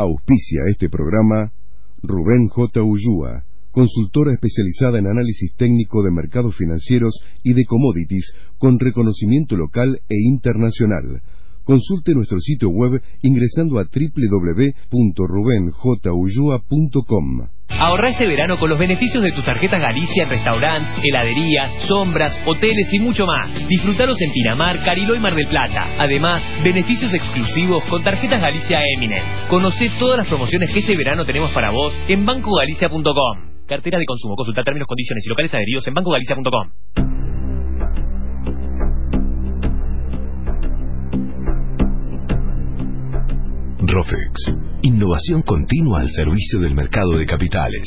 Auspicia este programa Rubén J. Ullúa, consultora especializada en análisis técnico de mercados financieros y de commodities con reconocimiento local e internacional. Consulte nuestro sitio web ingresando a www.rubenjulloa.com. Ahorra este verano con los beneficios de tus tarjetas Galicia en restaurantes, heladerías, sombras, hoteles y mucho más. Disfrutalos en Pinamar, Cariló y Mar del Plata. Además, beneficios exclusivos con tarjetas Galicia Eminent. Conocé todas las promociones que este verano tenemos para vos en bancogalicia.com. Cartera de consumo. Consulta términos, condiciones y locales adheridos en bancogalicia.com. Rofex, innovación continua al servicio del mercado de capitales.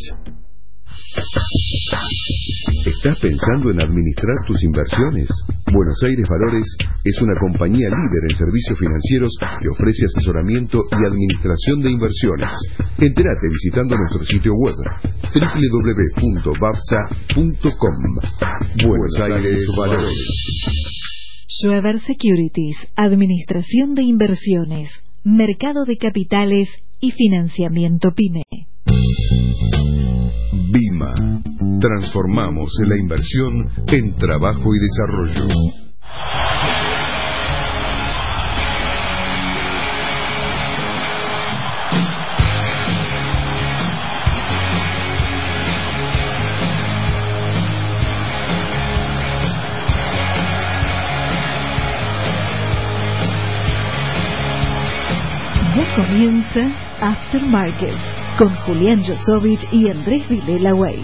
¿Estás pensando en administrar tus inversiones? Buenos Aires Valores es una compañía líder en servicios financieros que ofrece asesoramiento y administración de inversiones. Entérate visitando nuestro sitio web www.babsa.com. Buenos Aires Valores. Schroeder Securities, administración de inversiones, mercado de capitales y financiamiento PYME. BIMA. Transformamos la inversión en trabajo y desarrollo. Ya comienza Aftermarket con Julián Josovich y Andrés Vilela Weiss.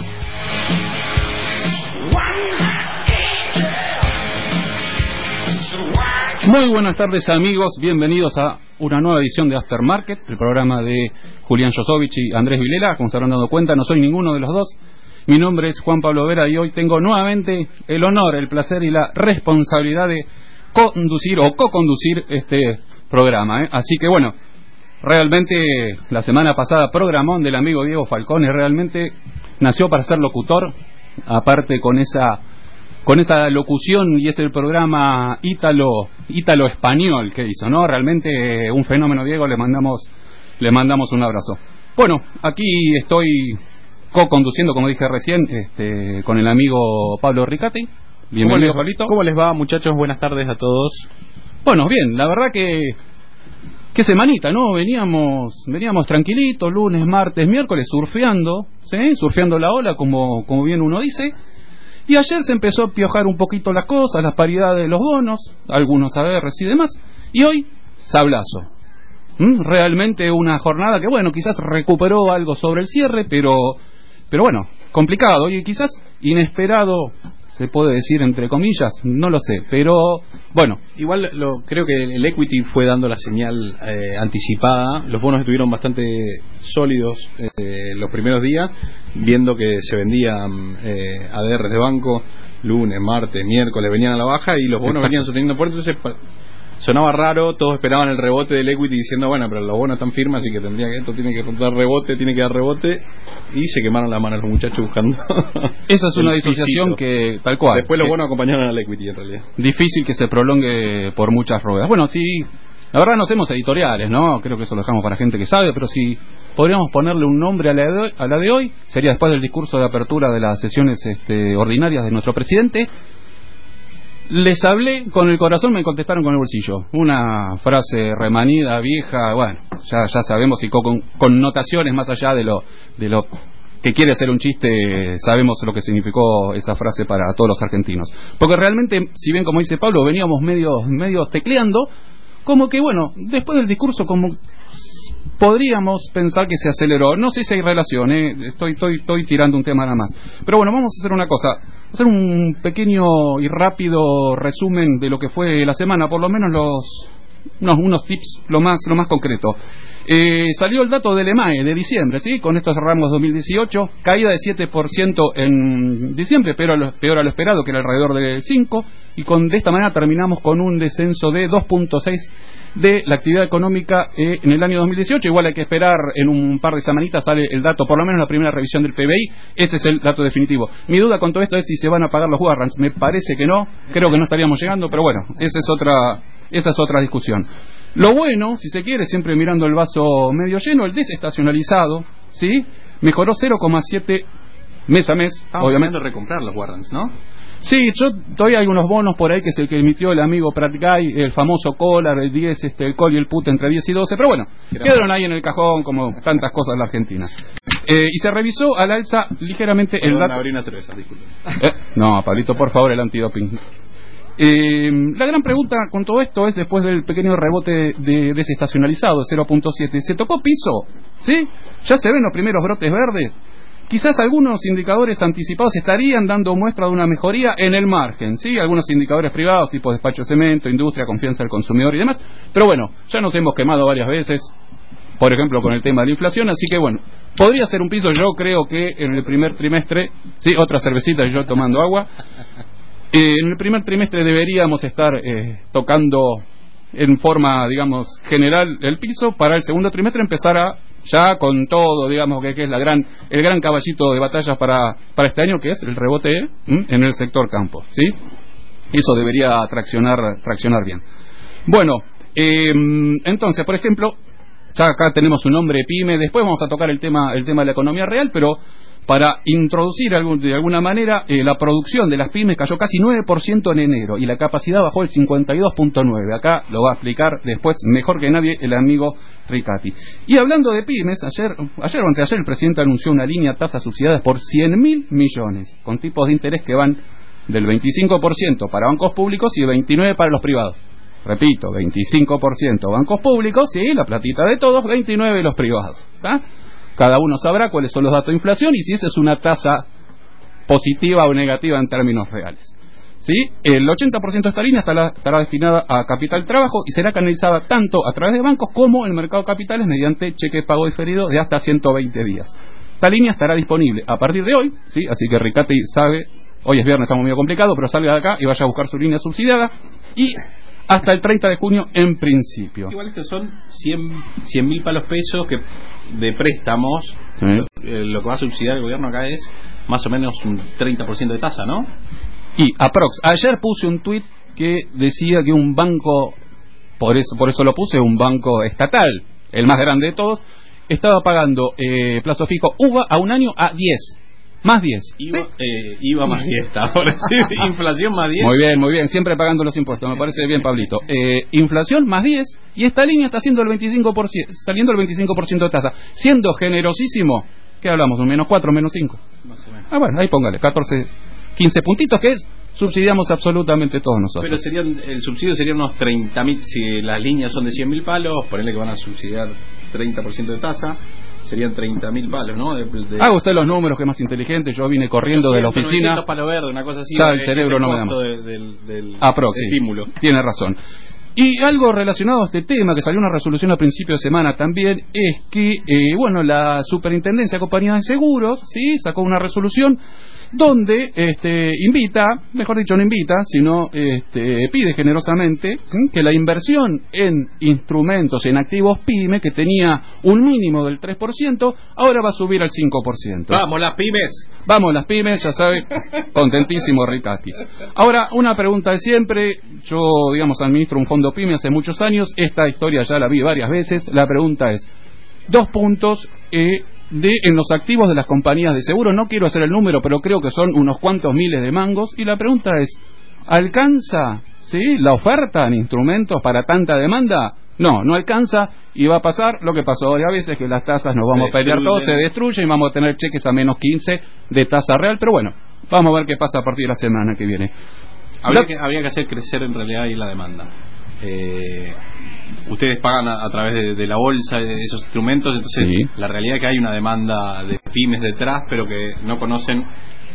Muy buenas tardes, amigos, bienvenidos a una nueva edición de Aftermarket, el programa de Julián Josovich y Andrés Vilela. Como se habrán dado cuenta, no soy ninguno de los dos. Mi nombre es Juan Pablo Vera y hoy tengo nuevamente el honor, el placer y la responsabilidad de conducir o co-conducir este programa, Así que bueno, realmente la semana pasada programón del amigo Diego Falcone, realmente nació para ser locutor, aparte con esa locución, y es el programa ítalo-español que hizo, ¿no? Realmente un fenómeno, Diego, le mandamos un abrazo. Bueno, aquí estoy co-conduciendo, como dije recién, con el amigo Pablo Ricati. Bienvenido, Pablito. ¿Cómo les va, muchachos? Buenas tardes a todos. Bueno, bien, la verdad que qué semanita, ¿no? Veníamos tranquilitos, lunes, martes, miércoles, surfeando, ¿sí? Surfeando la ola, como bien uno dice. Y ayer se empezó a piojar un poquito las cosas, las paridades de los bonos, algunos ADRs y demás. Y hoy, sablazo. Realmente una jornada que, bueno, quizás recuperó algo sobre el cierre, pero bueno, complicado y quizás inesperado, se puede decir entre comillas, no lo sé, pero bueno. Igual creo que el equity fue dando la señal anticipada. Los bonos estuvieron bastante sólidos los primeros días, viendo que se vendían ADRs de banco lunes, martes, miércoles, venían a la baja y los bonos venían sosteniendo fuerte. Entonces sonaba raro, todos esperaban el rebote del equity diciendo, bueno, pero los bonos están firmes, así que esto tiene que dar rebote, y se quemaron las manos los muchachos buscando. Esa es una disociación que, tal cual. Después los bonos acompañaron al equity, en realidad. Difícil que se prolongue por muchas ruedas. Bueno, sí, la verdad no hacemos editoriales, ¿no? Creo que eso lo dejamos para gente que sabe, pero si podríamos ponerle un nombre a la de hoy, sería después del discurso de apertura de las sesiones ordinarias de nuestro presidente. Les hablé con el corazón, me contestaron con el bolsillo. Una frase remanida, vieja, bueno, ya sabemos, y con connotaciones más allá de lo que quiere ser un chiste, sabemos lo que significó esa frase para todos los argentinos. Porque realmente, si bien como dice Pablo, veníamos medio tecleando, como que bueno, después del discurso como podríamos pensar que se aceleró. No sé si hay relación, estoy tirando un tema nada más. Pero bueno, vamos a hacer una cosa, hacer un pequeño y rápido resumen de lo que fue la semana, por lo menos unos tips, lo más concreto. Salió el dato del EMAE de diciembre, ¿sí? Con estos rangos 2018, caída de 7% en diciembre, peor a lo esperado, que era alrededor de 5%, y de esta manera terminamos con un descenso de 2.6% de la actividad económica en el año 2018. Igual hay que esperar, en un par de semanitas sale el dato, por lo menos la primera revisión del PBI, ese es el dato definitivo. Mi duda con todo esto es si se van a pagar los warrants. Me parece que no, creo que no estaríamos llegando, pero bueno, esa es otra discusión. Lo bueno, si se quiere, siempre mirando el vaso medio lleno, el desestacionalizado, ¿sí? Mejoró 0,7 mes a mes. Obviamente recomprar los warrants, ¿no? Sí, yo todavía hay unos bonos por ahí que es el que emitió el amigo Pratt Guy, el famoso collar, el 10, el call y el put entre 10 y 12, pero bueno, quedaron ahí en el cajón como tantas cosas en la Argentina. Y se revisó al alza ligeramente el dato. Abrí una cerveza, disculpe. No, Pablito, por favor, el antidoping. La gran pregunta con todo esto es, después del pequeño rebote de desestacionalizado de 0.7, ¿se tocó piso? ¿Sí? ¿Ya se ven los primeros brotes verdes? Quizás algunos indicadores anticipados estarían dando muestra de una mejoría en el margen, ¿sí? Algunos indicadores privados, tipo despacho de cemento, industria, confianza del consumidor y demás. Pero bueno, ya nos hemos quemado varias veces, por ejemplo, con el tema de la inflación, así que bueno, podría ser un piso. Yo creo que en el primer trimestre, sí, otra cervecita y yo tomando agua, en el primer trimestre deberíamos estar tocando en forma, digamos, general el piso, para el segundo trimestre empezar a, ya con todo, digamos, que es el gran caballito de batalla para este año, que es el rebote en el sector campo, ¿sí? Eso debería traccionar bien. Bueno, entonces, por ejemplo, ya acá tenemos un nombre PYME, después vamos a tocar el tema de la economía real, pero para introducir de alguna manera, la producción de las pymes cayó casi 9% en enero y la capacidad bajó el 52.9%. Acá lo va a explicar después mejor que nadie el amigo Ricati. Y hablando de pymes, ayer o anteayer el presidente anunció una línea tasa subsidiada por 100.000 millones, con tipos de interés que van del 25% para bancos públicos y 29% para los privados. Repito, 25% bancos públicos, sí, la platita de todos, 29% los privados. ¿Está? Cada uno sabrá cuáles son los datos de inflación y si esa es una tasa positiva o negativa en términos reales. ¿Sí? El 80% de esta línea estará destinada a capital trabajo y será canalizada tanto a través de bancos como en el mercado de capitales mediante cheque pago diferido de hasta 120 días. Esta línea estará disponible a partir de hoy, ¿sí? Así que Ricati sabe, hoy es viernes, estamos medio complicado, pero salga de acá y vaya a buscar su línea subsidiada y hasta el 30 de junio en principio. Igual estos son 100.000 palos pesos que de préstamos, sí. Lo que va a subsidiar el gobierno acá es más o menos un 30% de tasa, ¿no? Y aprox. Ayer puse un tuit que decía que un banco, por eso lo puse, un banco estatal, el más grande de todos, estaba pagando plazo fijo UVA a un año a 10. Más 10. IVA más 10, ahora sí, inflación más 10. Muy bien, siempre pagando los impuestos, me parece bien, Pablito. Inflación más 10, y esta línea está haciendo el 25%, saliendo el 25% de tasa, siendo generosísimo. ¿Qué hablamos? ¿Un menos 4, menos 5? Más o menos. Bueno, ahí póngale, 14, 15 puntitos, que es, subsidiamos absolutamente todos nosotros. Pero el subsidio sería unos 30.000, si las líneas son de 100.000 palos, ponele que van a subsidiar 30% de tasa, serían 30.000 palos, ¿no? Haga usted los números, que es más inteligente. Yo vine corriendo de la oficina. Palos verdes, una cosa así. Ya el cerebro no me da más. Del estímulo. Tiene razón. Y algo relacionado a este tema, que salió una resolución a principio de semana también, es que, la Superintendencia de Compañías de Seguros, sí, sacó una resolución donde invita, mejor dicho no invita, sino pide generosamente, ¿sí?, que la inversión en instrumentos, en activos PYME, que tenía un mínimo del 3%, ahora va a subir al 5%. ¡Vamos las pymes! Vamos las pymes, ya sabe, contentísimo Ricati. Ahora, una pregunta de siempre, yo, digamos, administro un fondo PYME hace muchos años, esta historia ya la vi varias veces, la pregunta es, 2 puntos, en los activos de las compañías de seguro, no quiero hacer el número, pero creo que son unos cuantos miles de mangos, y la pregunta es, ¿alcanza, sí, la oferta en instrumentos para tanta demanda? No alcanza, y va a pasar lo que pasó varias veces, que las tasas nos vamos a pelear todos, se destruyen y vamos a tener cheques a menos 15 de tasa real, pero bueno, vamos a ver qué pasa a partir de la semana que viene. Habría que hacer crecer en realidad ahí la demanda. Ustedes pagan a través de la bolsa de esos instrumentos, entonces sí. La realidad es que hay una demanda de pymes detrás, pero que no conocen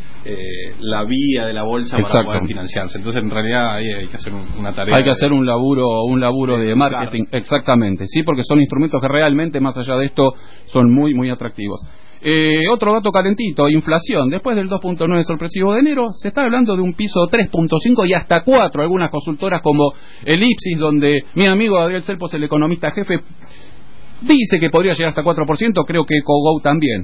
la vía de la bolsa. Exacto. Para poder financiarse. Entonces en realidad ahí hay que hacer una tarea. Hay que hacer un laburo de marketing, exactamente, sí, porque son instrumentos que realmente, más allá de esto, son muy, muy atractivos. Otro dato calentito, inflación. Después del 2.9 sorpresivo de enero, se está hablando de un piso 3.5 y hasta 4. Algunas consultoras como el Ipsis, donde mi amigo Adriel Selpos, el economista jefe, dice que podría llegar hasta 4%, creo que Cogo también.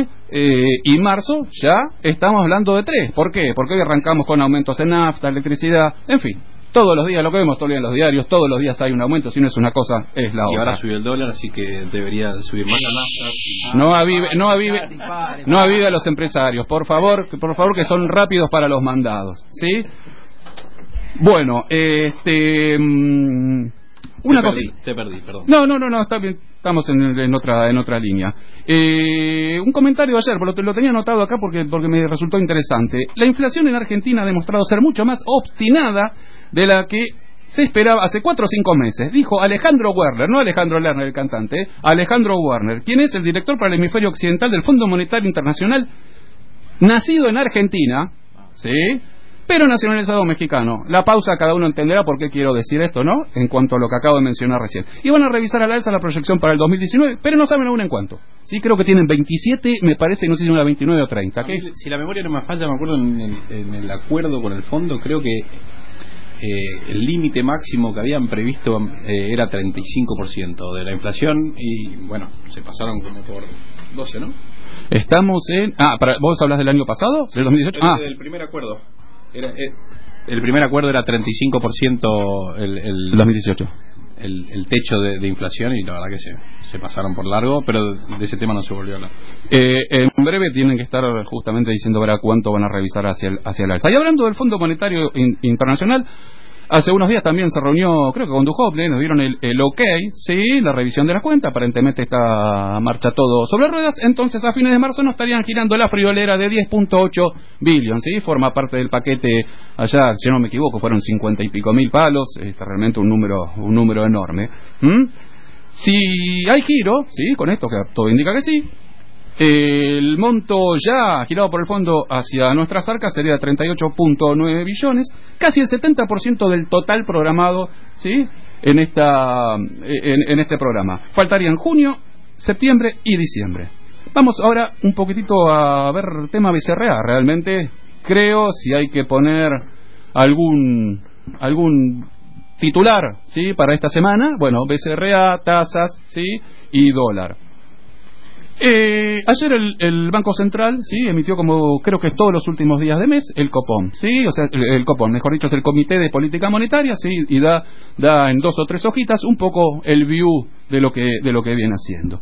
Y marzo ya estamos hablando de 3. ¿Por qué? Porque hoy arrancamos con aumentos en nafta, electricidad, en fin. Todos los días lo que vemos, todos los días en los diarios, todos los días hay un aumento, si no es una cosa, es la otra. Y ahora subió el dólar, así que debería subir más la nafta. No avive a los empresarios, por favor, que son rápidos para los mandados, ¿sí? Bueno, una cosa. Te perdí, perdón. No, está bien, estamos en otra línea. Un comentario de ayer, lo tenía anotado acá porque me resultó interesante. La inflación en Argentina ha demostrado ser mucho más obstinada de la que se esperaba hace 4 o 5 meses. Dijo Alejandro Werner, no Alejandro Lerner, el cantante, Alejandro Werner, quien es el director para el hemisferio occidental del Fondo Monetario Internacional, nacido en Argentina, ¿sí?, pero nacionalizado mexicano. La pausa, cada uno entenderá por qué quiero decir esto, ¿no? En cuanto a lo que acabo de mencionar recién. Y van a revisar a la alza la proyección para el 2019, pero no saben aún en cuánto. Sí, creo que tienen 27, me parece, no sé si una 29 o 30. Si la memoria no me falla, me acuerdo en el acuerdo con el fondo, creo que el límite máximo que habían previsto era 35% de la inflación y, bueno, se pasaron como por 12, ¿no? Estamos en... ¿vos hablas del año pasado? ¿Del 2018? Del primer acuerdo. El primer acuerdo era 35% el 2018. El techo de inflación, y la verdad que se pasaron por largo, pero de ese tema no se volvió a hablar. En breve tienen que estar justamente diciendo verá cuánto van a revisar hacia el alza. Y hablando del Fondo Monetario Internacional, hace unos días también se reunió, creo que con Duhovne, nos dieron el ok, sí, la revisión de las cuentas, aparentemente está marcha todo sobre ruedas, entonces a fines de marzo nos estarían girando la friolera de 10.8 billion, sí, forma parte del paquete allá, si no me equivoco, fueron 50 y pico mil palos, realmente un número enorme. Si hay giro, sí, con esto que todo indica que sí, el monto ya girado por el fondo hacia nuestras arcas sería de 38.9 billones, casi el 70% del total programado, ¿sí?, en este programa. Faltarían junio, septiembre y diciembre. Vamos ahora un poquitito a ver tema BCRA. Realmente creo, si hay que poner algún titular, ¿sí?, para esta semana, bueno, BCRA, tasas, ¿sí?, y dólar. Ayer el Banco Central, sí, emitió, como creo que todos los últimos días de mes, el copón, sí, o sea, el copón, mejor dicho, es el Comité de Política Monetaria, sí, y da en 2 o 3 hojitas un poco el view de lo que viene haciendo.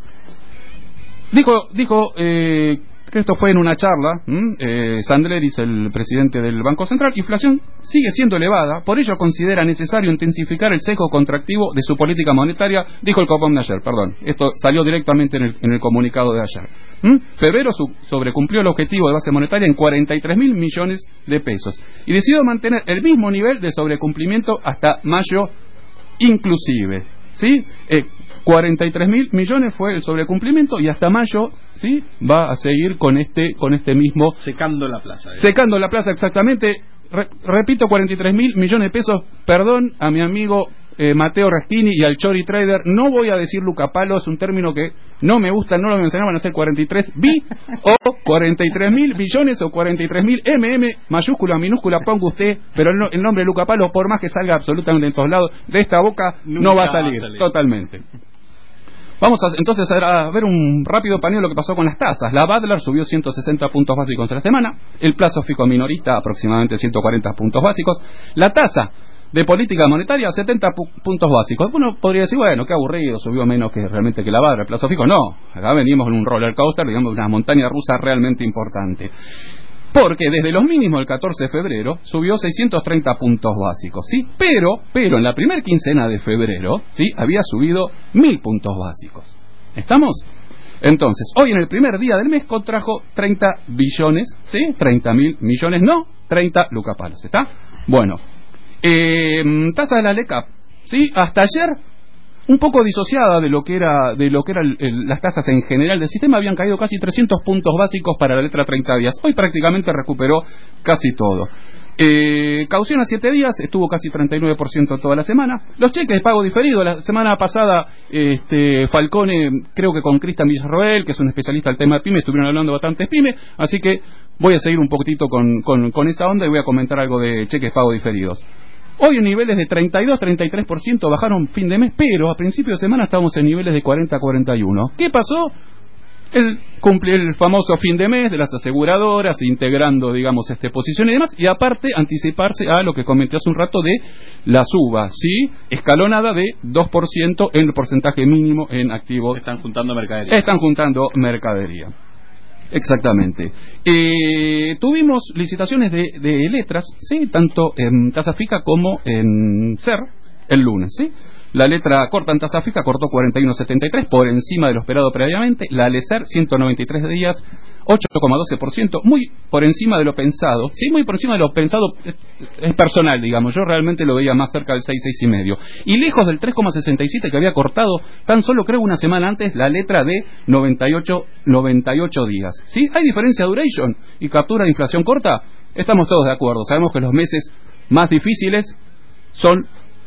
Dijo que esto fue en una charla, Sandleris, el presidente del Banco Central, inflación sigue siendo elevada, por ello considera necesario intensificar el sesgo contractivo de su política monetaria, dijo el copón de ayer, perdón, esto salió directamente en el comunicado de ayer. Febrero sobrecumplió el objetivo de base monetaria en 43.000 millones de pesos y decidió mantener el mismo nivel de sobrecumplimiento hasta mayo inclusive, ¿sí? 43.000 millones fue el sobrecumplimiento y hasta mayo, sí, va a seguir con este mismo secando la plaza. Secando la plaza, exactamente. Repito, 43.000 millones de pesos. Perdón a mi amigo Mateo Rastini y al Chori Trader, no voy a decir Lucapalo, es un término que no me gusta, no lo mencionaban, a ser 43 bi o 43.000 billones o 43.000 mayúscula, minúscula, ponga usted, pero el nombre Lucapalo, por más que salga absolutamente en todos lados, de esta boca no va a salir, totalmente. Vamos entonces a ver un rápido paneo de lo que pasó con las tasas. La Badlar subió 160 puntos básicos en la semana, el plazo fijo minorista aproximadamente 140 puntos básicos, la tasa de política monetaria 70 puntos básicos. Uno podría decir, bueno, qué aburrido, subió menos que realmente que la Badlar, el plazo fijo. No, acá venimos en un roller coaster, digamos, una montaña rusa realmente importante. Porque desde los mínimos del 14 de febrero subió 630 puntos básicos, ¿sí? Pero en la primera quincena de febrero, ¿sí?, había subido 1.000 puntos básicos. ¿Estamos? Entonces, hoy en el primer día del mes contrajo 30 billones, ¿sí? 30.000 millones, no, 30 lucapalos, ¿está? Bueno, tasa de la LECAP, ¿sí? Hasta ayer un poco disociada de lo que era las tasas en general del sistema, habían caído casi 300 puntos básicos para la letra 30 días. Hoy prácticamente recuperó casi todo. Caución a 7 días estuvo casi 39% toda la semana. Los cheques de pago diferido, la semana pasada Falcone, creo que con Cristian Villarroel, que es un especialista del tema de pyme, estuvieron hablando bastantes pyme, así que voy a seguir un poquitito con esa onda y voy a comentar algo de cheques de pago diferidos. Hoy en niveles de 32-33% bajaron fin de mes, pero a principio de semana estábamos en niveles de 40-41. ¿Qué pasó? Cumplir el famoso fin de mes de las aseguradoras, integrando, digamos, posición y demás, y aparte anticiparse a lo que comenté hace un rato de la suba, ¿sí? Escalonada de 2% en el porcentaje mínimo en activos. Están juntando mercadería. Exactamente. Tuvimos licitaciones de letras, ¿sí? Tanto en tasa fija como en SER el lunes, ¿sí? La letra corta en tasa fija cortó 41.73 por encima de lo esperado previamente. La LECER 193 días 8,12%, muy por encima de lo pensado. Sí, muy por encima de lo pensado, es personal, digamos. Yo realmente lo veía más cerca del 6,5. Y lejos del 3,67 que había cortado tan solo creo una semana antes la letra de 98 días. ¿Sí? ¿Hay diferencia de duration y captura de inflación corta? Estamos todos de acuerdo. Sabemos que los meses más difíciles son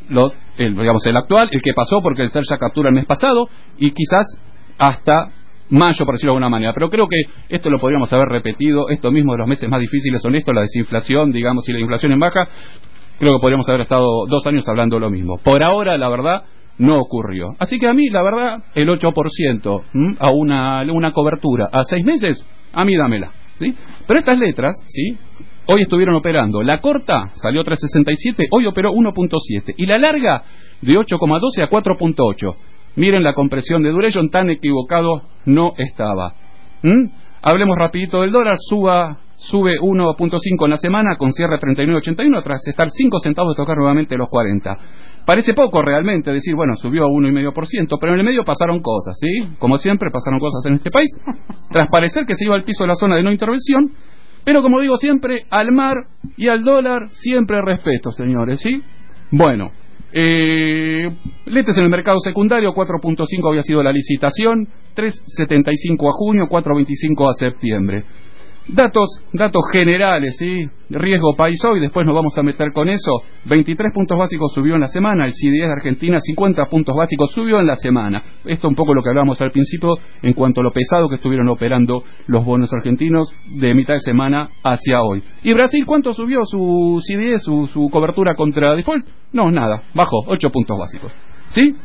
el actual, el que pasó, porque el SER ya captura el mes pasado, y quizás hasta mayo, por decirlo de alguna manera. Pero creo que esto lo podríamos haber repetido, esto mismo de los meses más difíciles son esto, la desinflación, digamos, y la inflación en baja. Creo que podríamos haber estado 2 años hablando lo mismo. Por ahora, la verdad, no ocurrió. Así que a mí, la verdad, el 8% a una cobertura a 6 meses, a mí dámela, ¿sí? Pero estas letras, ¿sí?, hoy estuvieron operando. La corta salió 3.67, hoy operó 1.7. Y la larga de 8,12 a 4.8. Miren la compresión de duration, tan equivocado no estaba. Hablemos rapidito del dólar. Sube 1.5 en la semana con cierre 39.81 tras estar 5 centavos de tocar nuevamente los 40. Parece poco realmente decir, bueno, subió a 1,5%, pero en el medio pasaron cosas, ¿sí? Como siempre pasaron cosas en este país. Tras parecer que se iba al piso de la zona de no intervención, pero como digo siempre, al mar y al dólar siempre respeto, señores, ¿sí? Bueno, letes en el mercado secundario, 4.5 había sido la licitación, 3.75 a junio, 4.25 a septiembre. Datos generales, ¿sí? Riesgo país hoy, después nos vamos a meter con eso. 23 puntos básicos subió en la semana. El CDS de Argentina 50 puntos básicos subió en la semana. Esto un poco lo que hablábamos al principio en cuanto a lo pesado que estuvieron operando los bonos argentinos de mitad de semana hacia hoy. ¿Y Brasil cuánto subió su CDS, su cobertura contra default? No, nada, bajó 8 puntos básicos, ¿sí?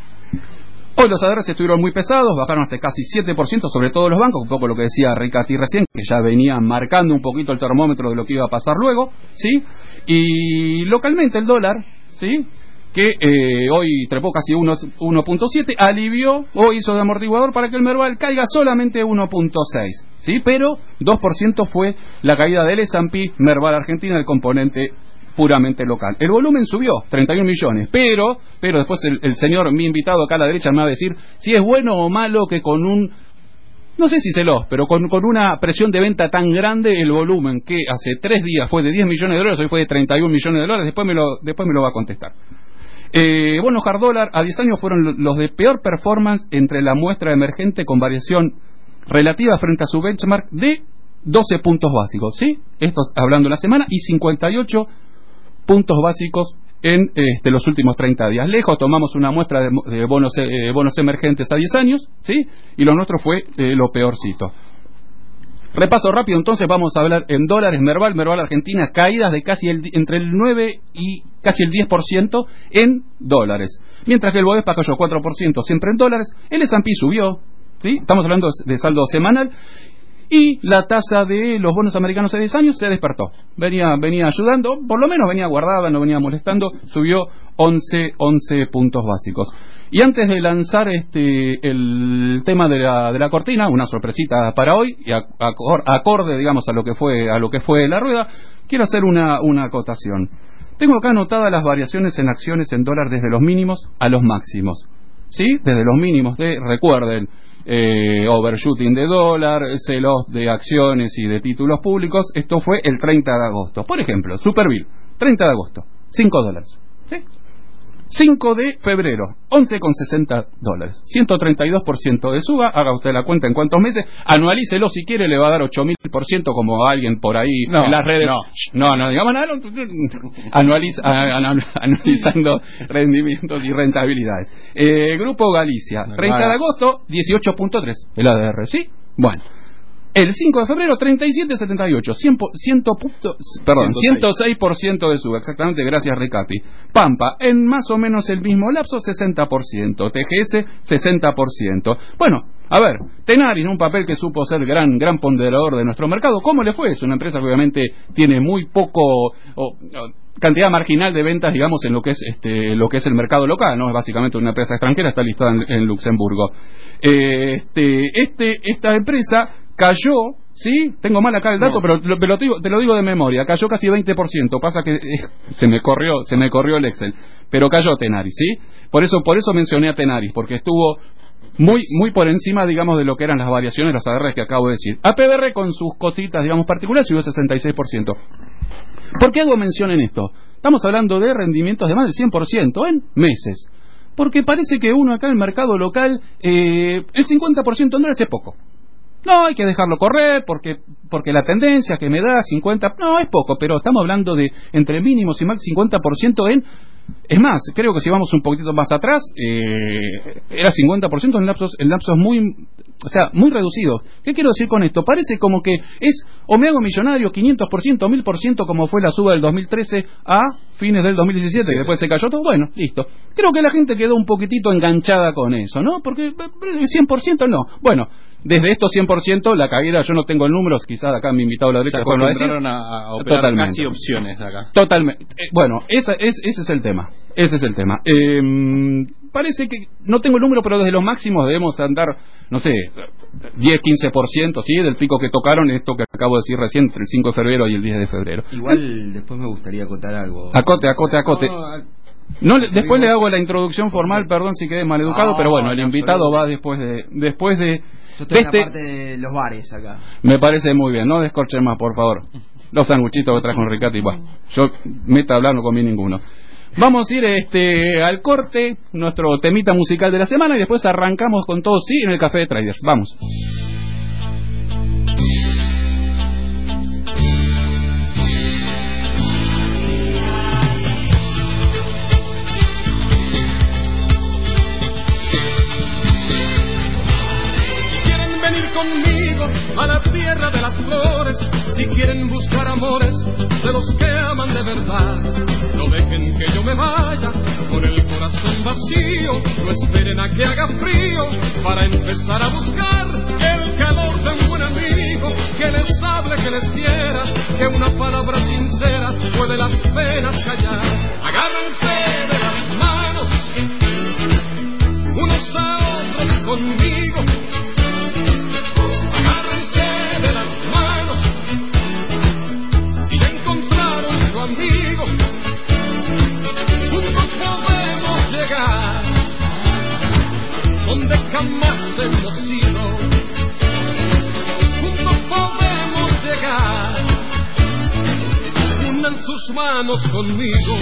Hoy los ADRs estuvieron muy pesados, bajaron hasta casi 7%, sobre todo los bancos, un poco lo que decía Ricati recién, que ya venían marcando un poquito el termómetro de lo que iba a pasar luego, ¿sí? Y localmente el dólar, ¿sí?, que hoy trepó casi 1.7, alivió o hizo de amortiguador para que el Merval caiga solamente 1.6, ¿sí? Pero 2% fue la caída del S&P Merval Argentina, el componente puramente local. El volumen subió 31 millones, pero después el señor, mi invitado acá a la derecha, me va a decir si es bueno o malo que con no sé si pero con una presión de venta tan grande, el volumen que hace 3 días fue de 10 millones de dólares, hoy fue de 31 millones de dólares, después me lo va a contestar. Bonos hard dólar a 10 años fueron los de peor performance entre la muestra emergente con variación relativa frente a su benchmark de 12 puntos básicos, ¿sí? Esto hablando de la semana, y 58 puntos básicos en los últimos 30 días. Lejos tomamos una muestra de bonos emergentes a 10 años, ¿sí? Y lo nuestro fue lo peorcito. Repaso rápido, entonces vamos a hablar en dólares. Merval Argentina, caídas de casi entre el 9 y casi el 10% en dólares. Mientras que el Bovespa cayó 4% siempre en dólares. El S&P subió, ¿sí? Estamos hablando de saldo semanal. Y la tasa de los bonos americanos a 10 años se despertó. Venía ayudando, por lo menos venía guardada, no venía molestando, subió 11 puntos básicos. Y antes de lanzar el tema de la cortina, una sorpresita para hoy, y acorde, digamos, a lo que fue la rueda, quiero hacer una acotación. Tengo acá anotadas las variaciones en acciones en dólar desde los mínimos a los máximos. ¿Sí? Desde los mínimos recuerden, overshooting de dólar, celos de acciones y de títulos públicos. Esto fue el 30 de agosto. Por ejemplo, Superbill, 30 de agosto, $5. ¿Sí? 5 de febrero, $11,60, 132% de suba. Haga usted la cuenta en cuántos meses, anualícelo si quiere, le va a dar 8.000%, como alguien por ahí en las redes. No, digamos nada, analizando rendimientos y rentabilidades. Grupo Galicia, 30 de agosto, 18.3, el ADR, ¿sí? Bueno. El 5 de febrero, 37.78, 106% de suba, exactamente, gracias Ricati. Pampa, en más o menos el mismo lapso, 60%, TGS, 60%. Bueno, A ver, Tenaris, un papel que supo ser gran ponderador de nuestro mercado, ¿cómo le fue? Es una empresa que obviamente tiene muy poco cantidad marginal de ventas, digamos, en lo que es el mercado local, ¿no? Es básicamente una empresa extranjera, está listada en Luxemburgo. Esta empresa cayó, ¿sí? Tengo mal acá el dato, pero te lo digo de memoria, cayó casi 20%, pasa que se me corrió el Excel, pero cayó Tenaris, ¿sí? Por eso mencioné a Tenaris, porque estuvo muy por encima, digamos, de lo que eran las variaciones, las ADRs que acabo de decir. APBR con sus cositas, digamos, particulares, subió 66%. ¿Por qué hago mención en esto? Estamos hablando de rendimientos de más del 100% en meses. Porque parece que uno acá en el mercado local, el 50% en dólares es poco. No, hay que dejarlo correr porque la tendencia que me da 50, no, es poco, pero estamos hablando de entre mínimos y más 50% en... Es más, creo que si vamos un poquitito más atrás, era 50% en lapsos muy reducidos. ¿Qué quiero decir con esto? Parece como que es, o me hago millonario, 500%, 1000%, como fue la suba del 2013 a fines del 2017, y después se cayó todo. Bueno, listo. Creo que la gente quedó un poquitito enganchada con eso, ¿no? Porque el 100% no. Bueno, desde estos 100%, la caída, yo no tengo el número, quizás acá mi invitado a la derecha después lo va a decir. A operar totalmente. Casi opciones acá. Totalmente. Bueno, ese es el tema. Parece que, no tengo el número, pero desde los máximos debemos andar, no sé, 10-15%, ¿sí? Del pico que tocaron, esto que acabo de decir recién, entre el 5 de febrero y el 10 de febrero. Igual, después me gustaría acotar algo. Acote. No, después le hago la introducción formal, perdón si quedé maleducado, pero bueno, el invitado va después de yo estoy en la parte de los bares acá. Me parece muy bien, no descorchen más, por favor. Los sanguchitos que trajo Enricati, yo meta hablando con mí ninguno. Vamos a ir al corte, nuestro temita musical de la semana, y después arrancamos con todo, sí, en el Café de Traders. Vamos. Conmigo a la tierra de las flores, si quieren buscar amores de los que aman de verdad, no dejen que yo me vaya con el corazón vacío, no esperen a que haga frío para empezar a buscar el calor de un buen amigo que les hable, que les quiera, que una palabra sincera puede las penas callar. Agárrense de las manos unos a otros conmigo, de las manos, si ya encontraron su amigo, juntos podemos llegar donde jamás hemos ido, juntos podemos llegar, unan sus manos conmigo.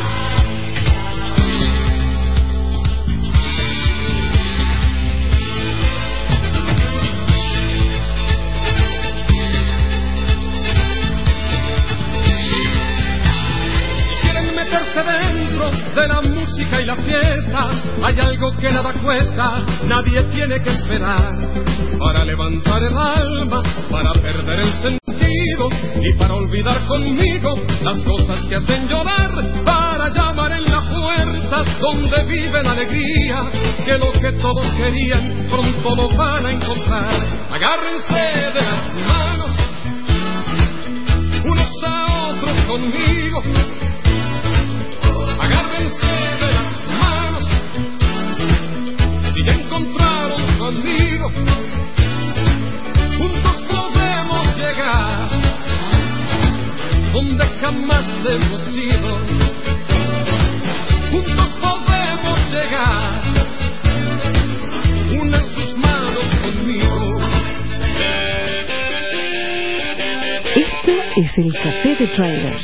Dentro de la música y la fiesta hay algo que nada cuesta, nadie tiene que esperar para levantar el alma, para perder el sentido y para olvidar conmigo las cosas que hacen llorar, para llamar en la puerta donde vive la alegría, que lo que todos querían pronto lo van a encontrar. Agárrense de las manos unos a otros conmigo, agárrense de las manos, si ya encontraron su amigo, juntos podemos llegar donde jamás hemos ido, juntos podemos llegar, unan sus manos conmigo. Esto es el Café de Traders.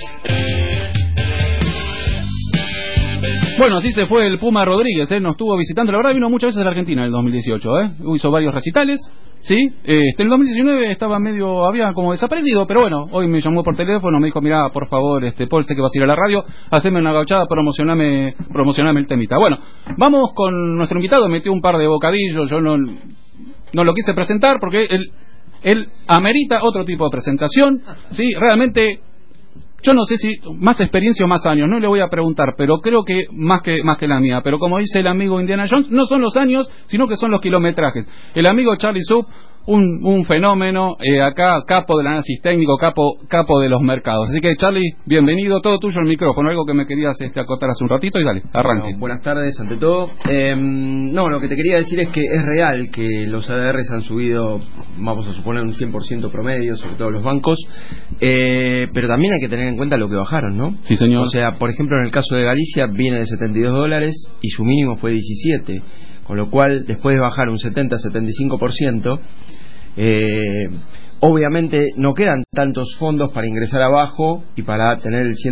Bueno, así se fue el Puma Rodríguez, nos estuvo visitando, la verdad vino muchas veces a la Argentina en el 2018, hizo varios recitales, sí, en el 2019 estaba había como desaparecido, pero bueno, hoy me llamó por teléfono, me dijo, mirá, por favor, Paul, sé que vas a ir a la radio, haceme una gauchada, promocioname el temita. Bueno, vamos con nuestro invitado, metió un par de bocadillos, yo no lo quise presentar porque él amerita otro tipo de presentación, sí, realmente Yo no sé si más experiencia o más años, no le voy a preguntar, pero creo que más que la mía. Pero como dice el amigo Indiana Jones, no son los años, sino que son los kilometrajes. El amigo Charlie Sub, un fenómeno, acá capo del análisis técnico, capo de los mercados. Así que Charlie, bienvenido, todo tuyo el micrófono, algo que me querías acotar hace un ratito y dale, arranque. Bueno, buenas tardes ante todo. No, lo que te quería decir es que es real que los ADRs han subido, vamos a suponer un 100% promedio, sobre todo los bancos, pero también hay que tener en cuenta lo que bajaron, ¿no? Sí, señor. O sea, por ejemplo, en el caso de Galicia viene de $72 y su mínimo fue 17, con lo cual después de bajar un 70-75%, obviamente no quedan tantos fondos para ingresar abajo y para tener el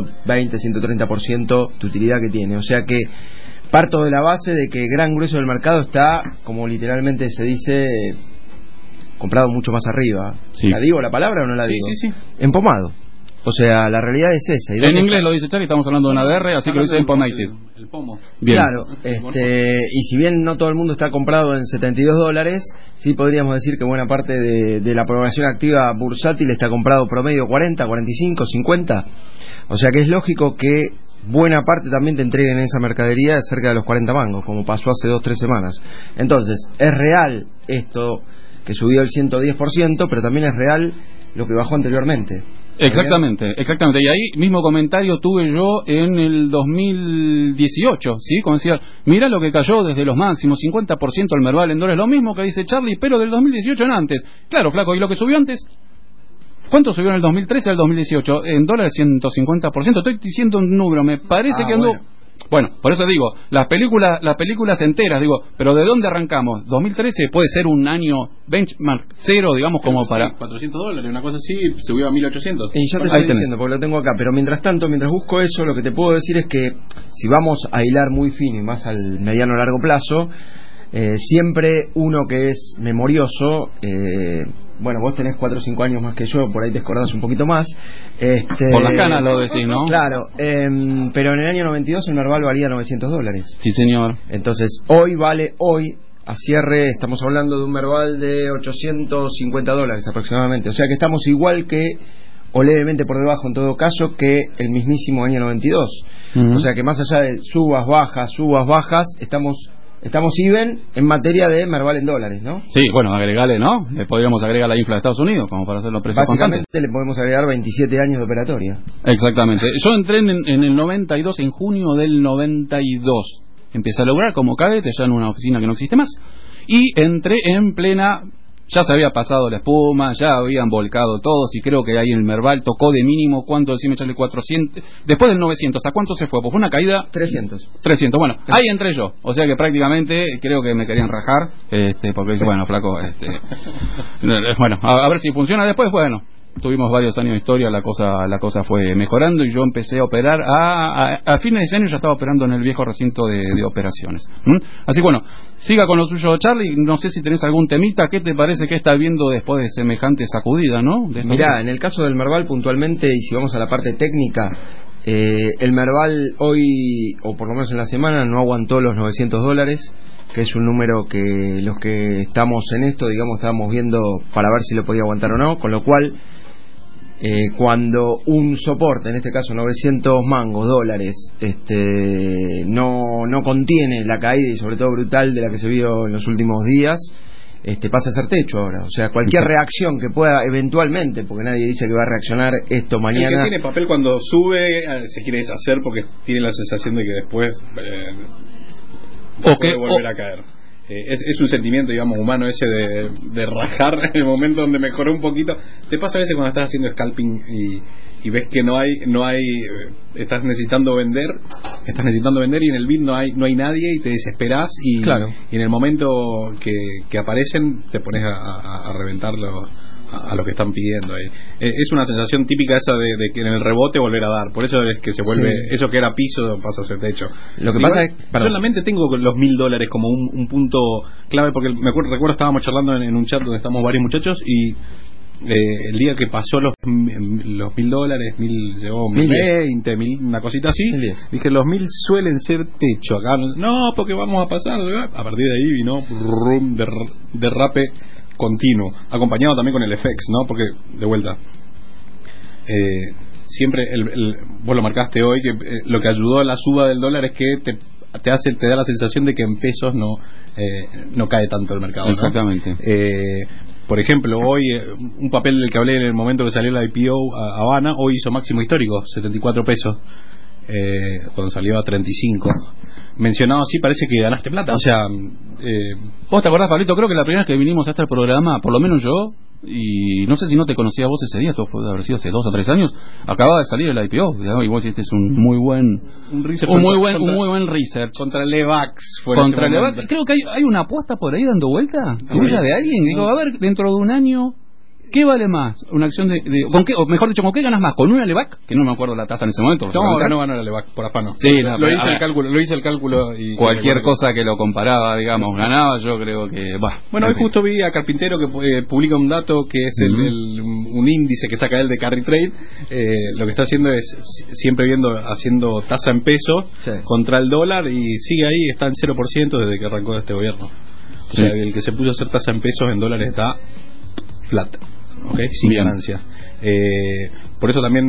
120-130% de utilidad que tiene. O sea que parto de la base de que el gran grueso del mercado está, como literalmente se dice, comprado mucho más arriba. Sí. ¿La digo la palabra o no la digo? Sí. Empomado. O sea, la realidad es esa. En inglés lo dice Charlie, estamos hablando de una ADR, así que lo dice empomated. El pomo. Bien. Claro, y si bien no todo el mundo está comprado en $72, sí podríamos decir que buena parte de la programación activa bursátil está comprado promedio 40, 45, 50. O sea que es lógico que buena parte también te entreguen esa mercadería cerca de los 40 mangos, como pasó hace 2-3 semanas. Entonces, es real esto que subió el 110%, pero también es real lo que bajó anteriormente. Exactamente. Y ahí mismo comentario tuve yo en el 2018, ¿sí? Como decía, mira lo que cayó desde los máximos, 50% el Merval en dólares, lo mismo que dice Charlie, pero del 2018 en antes. Claro, flaco, ¿y lo que subió antes? ¿Cuánto subió en el 2013 al 2018? En dólares 150%, estoy diciendo un número, me parece que andó... Bueno, por eso digo, las películas enteras, digo, pero ¿de dónde arrancamos? 2013 puede ser un año benchmark cero, digamos, como para... $400, una cosa así, subió a 1.800. Y ya te estoy diciendo, porque lo tengo acá, pero mientras tanto, mientras busco eso, lo que te puedo decir es que si vamos a hilar muy fino y más al mediano o largo plazo, siempre uno que es memorioso, bueno, vos tenés 4 o 5 años más que yo, por ahí te acordás un poquito más. Por las canas lo decís, ¿no? Claro, pero en el año 92 el Merval valía $900. Sí, señor. Entonces, hoy, a cierre, estamos hablando de un Merval de $850 aproximadamente. O sea que estamos igual que, o levemente por debajo en todo caso, que el mismísimo año 92. O sea que más allá de subas, bajas, estamos even en materia de Merval en dólares, ¿no? Sí, bueno, agregale, ¿no? Le podríamos agregar la infla de Estados Unidos, como para hacer los precios básicamente constantes. Le podemos agregar 27 años de operatoria. Exactamente. Yo entré en el 92, en junio del 92. Empecé a lograr como cadete ya en una oficina que no existe más. Y entré en plena... Ya se había pasado la espuma, ya habían volcado todos y creo que ahí el Merval tocó de mínimo, ¿cuánto decime, echarle 400? Después del 900, ¿a cuánto se fue? Pues fue una caída... 300, bueno, ahí entré yo, o sea que prácticamente creo que me querían rajar, porque dice, bueno, flaco, bueno, a ver si funciona después, bueno. Tuvimos varios años de historia, la cosa fue mejorando y yo empecé a operar a fines de año ya estaba operando en el viejo recinto de operaciones. Así que bueno, siga con lo suyo Charlie, no sé si tenés algún temita, ¿qué te parece que estás viendo después de semejante sacudida, no? Mirá, en el caso del Merval puntualmente, y si vamos a la parte técnica, el Merval hoy, o por lo menos en la semana, no aguantó los $900, que es un número que los que estamos en esto, digamos, estábamos viendo para ver si lo podía aguantar o no, con lo cual... cuando un soporte, en este caso 900 mangos, dólares, no contiene la caída y sobre todo brutal de la que se vio en los últimos días, pasa a ser techo ahora. O sea, cualquier reacción que pueda eventualmente, porque nadie dice que va a reaccionar esto mañana. El que tiene papel cuando sube se quiere deshacer porque tiene la sensación de que después puede volver a caer. Es un sentimiento, digamos, humano ese de rajar en el momento donde mejoró un poquito. Te pasa a veces cuando estás haciendo scalping y ves que no hay estás necesitando vender y en el bid no hay nadie y te desesperás y, claro. Y en el momento que aparecen te pones a reventarlo a lo que están pidiendo ahí. Es una sensación típica esa de que en el rebote volver a dar, por eso es que se vuelve, sí. Eso que era piso pasa a ser techo. Lo que pasa es, yo en la mente tengo los $1.000 como un punto clave, porque recuerdo estábamos charlando en un chat donde estamos varios muchachos y el día que pasó los $1.000, llegó 1.020, una cosita así, 1.010. Dije, los 1.000 suelen ser techo acá, no, porque vamos a pasar, a partir de ahí vino derrape continuo, acompañado también con el FX, ¿no? Porque, de vuelta, siempre vos lo marcaste hoy, que lo que ayudó a la suba del dólar es que te da la sensación de que en pesos no cae tanto el mercado, ¿no? Exactamente. Por ejemplo, hoy un papel del que hablé en el momento que salió la IPO a Habana, hoy hizo máximo histórico, 74 pesos, cuando salió a 35. Mencionado así, parece que ganaste plata. O sea, ¿vos te acordás, Pablito? Creo que la primera vez que vinimos a este programa, por lo menos yo, y no sé si no te conocía vos ese día, esto fue de haber sido hace 2 o 3 años, acababa de salir el IPO, y vos hiciste un muy buen research contra el Levax. Contra el Levax. Creo que hay una apuesta por ahí dando vuelta, tuya de alguien. Digo, a ver, dentro de un año, ¿qué vale más? Una acción ¿con qué, o mejor dicho, ¿con qué ganas más? ¿Con una Levac? Que no me acuerdo la tasa en ese momento. No ganó la Levac, por afano. Sí, lo hice el cálculo y cualquier cosa que lo comparaba, digamos, ganaba, yo creo que Bueno, hoy justo vi a Carpintero que publica un dato que es un índice que saca él de Carry Trade. Lo que está haciendo es siempre haciendo tasa en peso contra el dólar, y sigue ahí, está en 0% desde que arrancó este gobierno. O sea, el que se puso a hacer tasa en pesos en dólares está flat. Okay, sin ganancia. Por eso también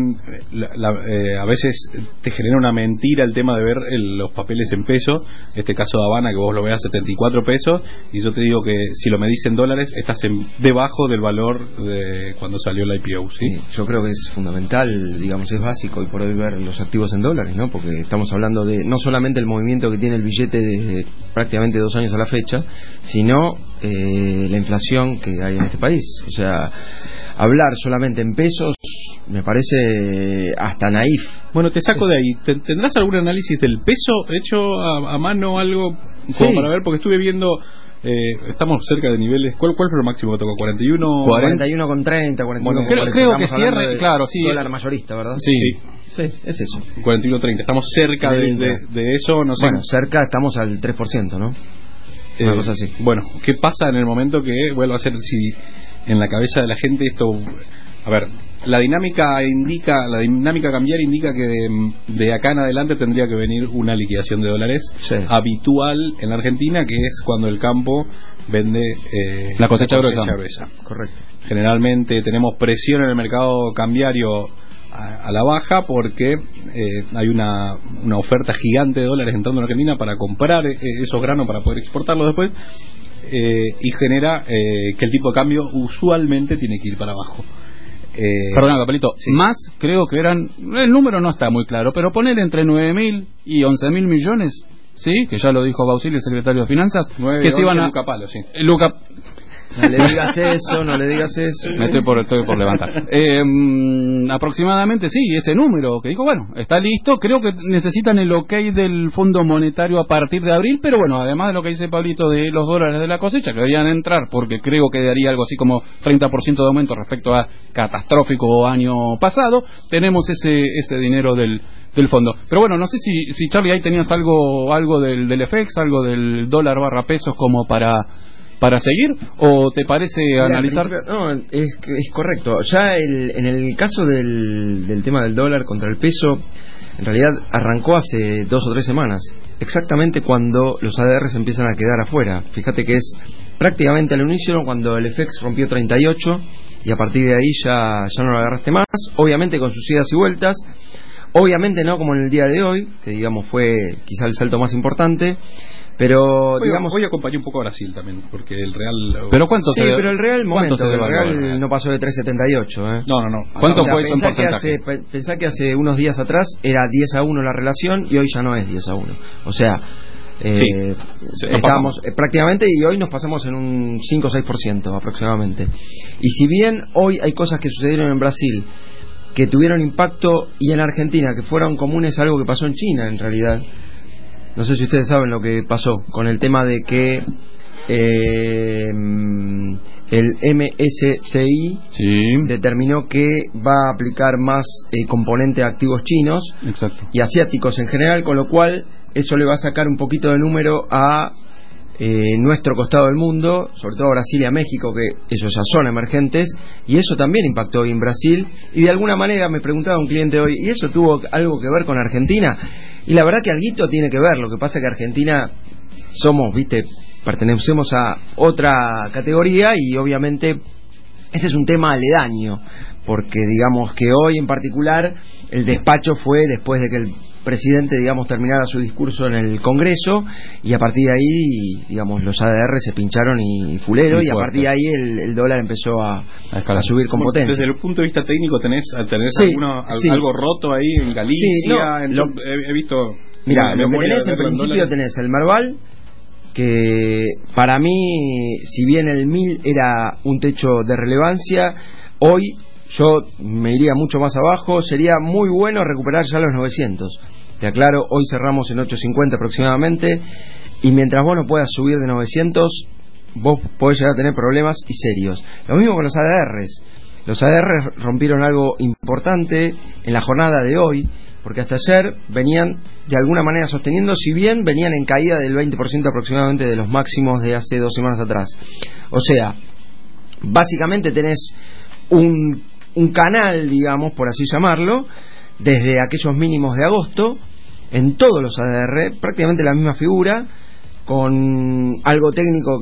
a veces te genera una mentira el tema de ver los papeles en pesos. Este caso de Habana, que vos lo veas 74 pesos, y yo te digo que si lo medís en dólares estás debajo del valor de cuando salió la IPO, ¿sí? Yo creo que es fundamental, digamos, es básico hoy por hoy ver los activos en dólares, ¿no? Porque estamos hablando de no solamente el movimiento que tiene el billete desde prácticamente 2 años a la fecha, sino la inflación que hay en este país. O sea, hablar solamente en pesos me parece hasta naif. Bueno, te saco de ahí. ¿Tendrás algún análisis del peso hecho a mano, algo como para ver? Porque estuve viendo, estamos cerca de niveles. ¿Cuál fue el máximo que tocó? 41 con 30, 41. Bueno, creo que cierre, claro, sí. Dólar mayorista, ¿verdad? Sí, es eso. 41.30. Estamos cerca de eso, no sé. Bueno, cerca estamos al 3%, ¿no? Una cosa así. Bueno, ¿qué pasa en el momento que vuelva a ser, si en la cabeza de la gente esto... A ver, la dinámica cambiar indica que de acá en adelante tendría que venir una liquidación de dólares habitual en la Argentina, que es cuando el campo vende la cosecha gruesa. Correcto. Generalmente tenemos presión en el mercado cambiario a la baja porque hay una oferta gigante de dólares entrando en Argentina para comprar esos granos para poder exportarlos después, y genera que el tipo de cambio usualmente tiene que ir para abajo. Perdón, Papelito, más creo que eran, el número no está muy claro, pero poner entre 9.000 y 11.000 millones, sí, que ya lo dijo Bausili, el secretario de Finanzas, 9, que se iban a Luca Palo, sí. No le digas eso, no le digas eso. Me estoy por levantar. Aproximadamente, sí, ese número que dijo, bueno, está listo. Creo que necesitan el ok del Fondo Monetario a partir de abril, pero bueno, además de lo que dice Pablito de los dólares de la cosecha, que deberían entrar, porque creo que daría algo así como 30% de aumento respecto a catastrófico año pasado, tenemos ese dinero del fondo. Pero bueno, no sé si Charlie, ahí tenías algo del FX, algo del dólar barra pesos como para seguir, o te parece analizar? No, es correcto. Ya en el caso del tema del dólar contra el peso, en realidad arrancó hace 2 o 3 semanas, exactamente cuando los ADRs empiezan a quedar afuera. Fíjate que es prácticamente al unísono cuando el FX rompió 38 y a partir de ahí ya no lo agarraste más, obviamente con sus idas y vueltas. Obviamente no como en el día de hoy, que digamos fue quizá el salto más importante, pero digamos... Hoy acompañé un poco a Brasil también, porque el real... ¿Pero cuánto pero el real no pasó de 3.78, No. ¿Cuánto fue eso en porcentaje? Pensá que hace unos días atrás era 10-1 la relación y hoy ya no es 10-1. O sea... estábamos prácticamente, y hoy nos pasamos en un 5 o 6% aproximadamente. Y si bien hoy hay cosas que sucedieron en Brasil que tuvieron impacto, y en Argentina que fueron comunes a algo que pasó en China en realidad, no sé si ustedes saben lo que pasó con el tema de que el MSCI determinó que va a aplicar más componente de activos chinos. Exacto. Y asiáticos en general, con lo cual eso le va a sacar un poquito de número a nuestro costado del mundo, sobre todo a Brasil y a México, que ellos ya son emergentes, y eso también impactó hoy en Brasil. Y de alguna manera me preguntaba un cliente hoy, ¿y eso tuvo algo que ver con Argentina? Y la verdad que alguito tiene que ver. Lo que pasa es que Argentina pertenecemos a otra categoría, y obviamente ese es un tema aledaño, porque digamos que hoy en particular el despacho fue después de que el presidente, digamos, terminara su discurso en el Congreso, y a partir de ahí, digamos, los ADR se pincharon y fulero, y a partir de ahí el dólar empezó a subir con potencia. Desde el punto de vista técnico, ¿tenés sí. algo roto ahí en Galicia? Sí, no, he visto... Mira, lo que tenés en principio tenés el Merval, que para mí, si bien el 1000 era un techo de relevancia, hoy yo me iría mucho más abajo. Sería muy bueno recuperar ya los 900. Te aclaro, hoy cerramos en 850 aproximadamente, y mientras vos no puedas subir de 900, vos podés llegar a tener problemas y serios. Lo mismo con los ADRs. Los ADRs rompieron algo importante en la jornada de hoy, porque hasta ayer venían de alguna manera sosteniendo, si bien venían en caída del 20% aproximadamente de los máximos de hace 2 semanas atrás. O sea, básicamente tenés un canal, digamos, por así llamarlo, desde aquellos mínimos de agosto, en todos los ADR, prácticamente la misma figura, con algo técnico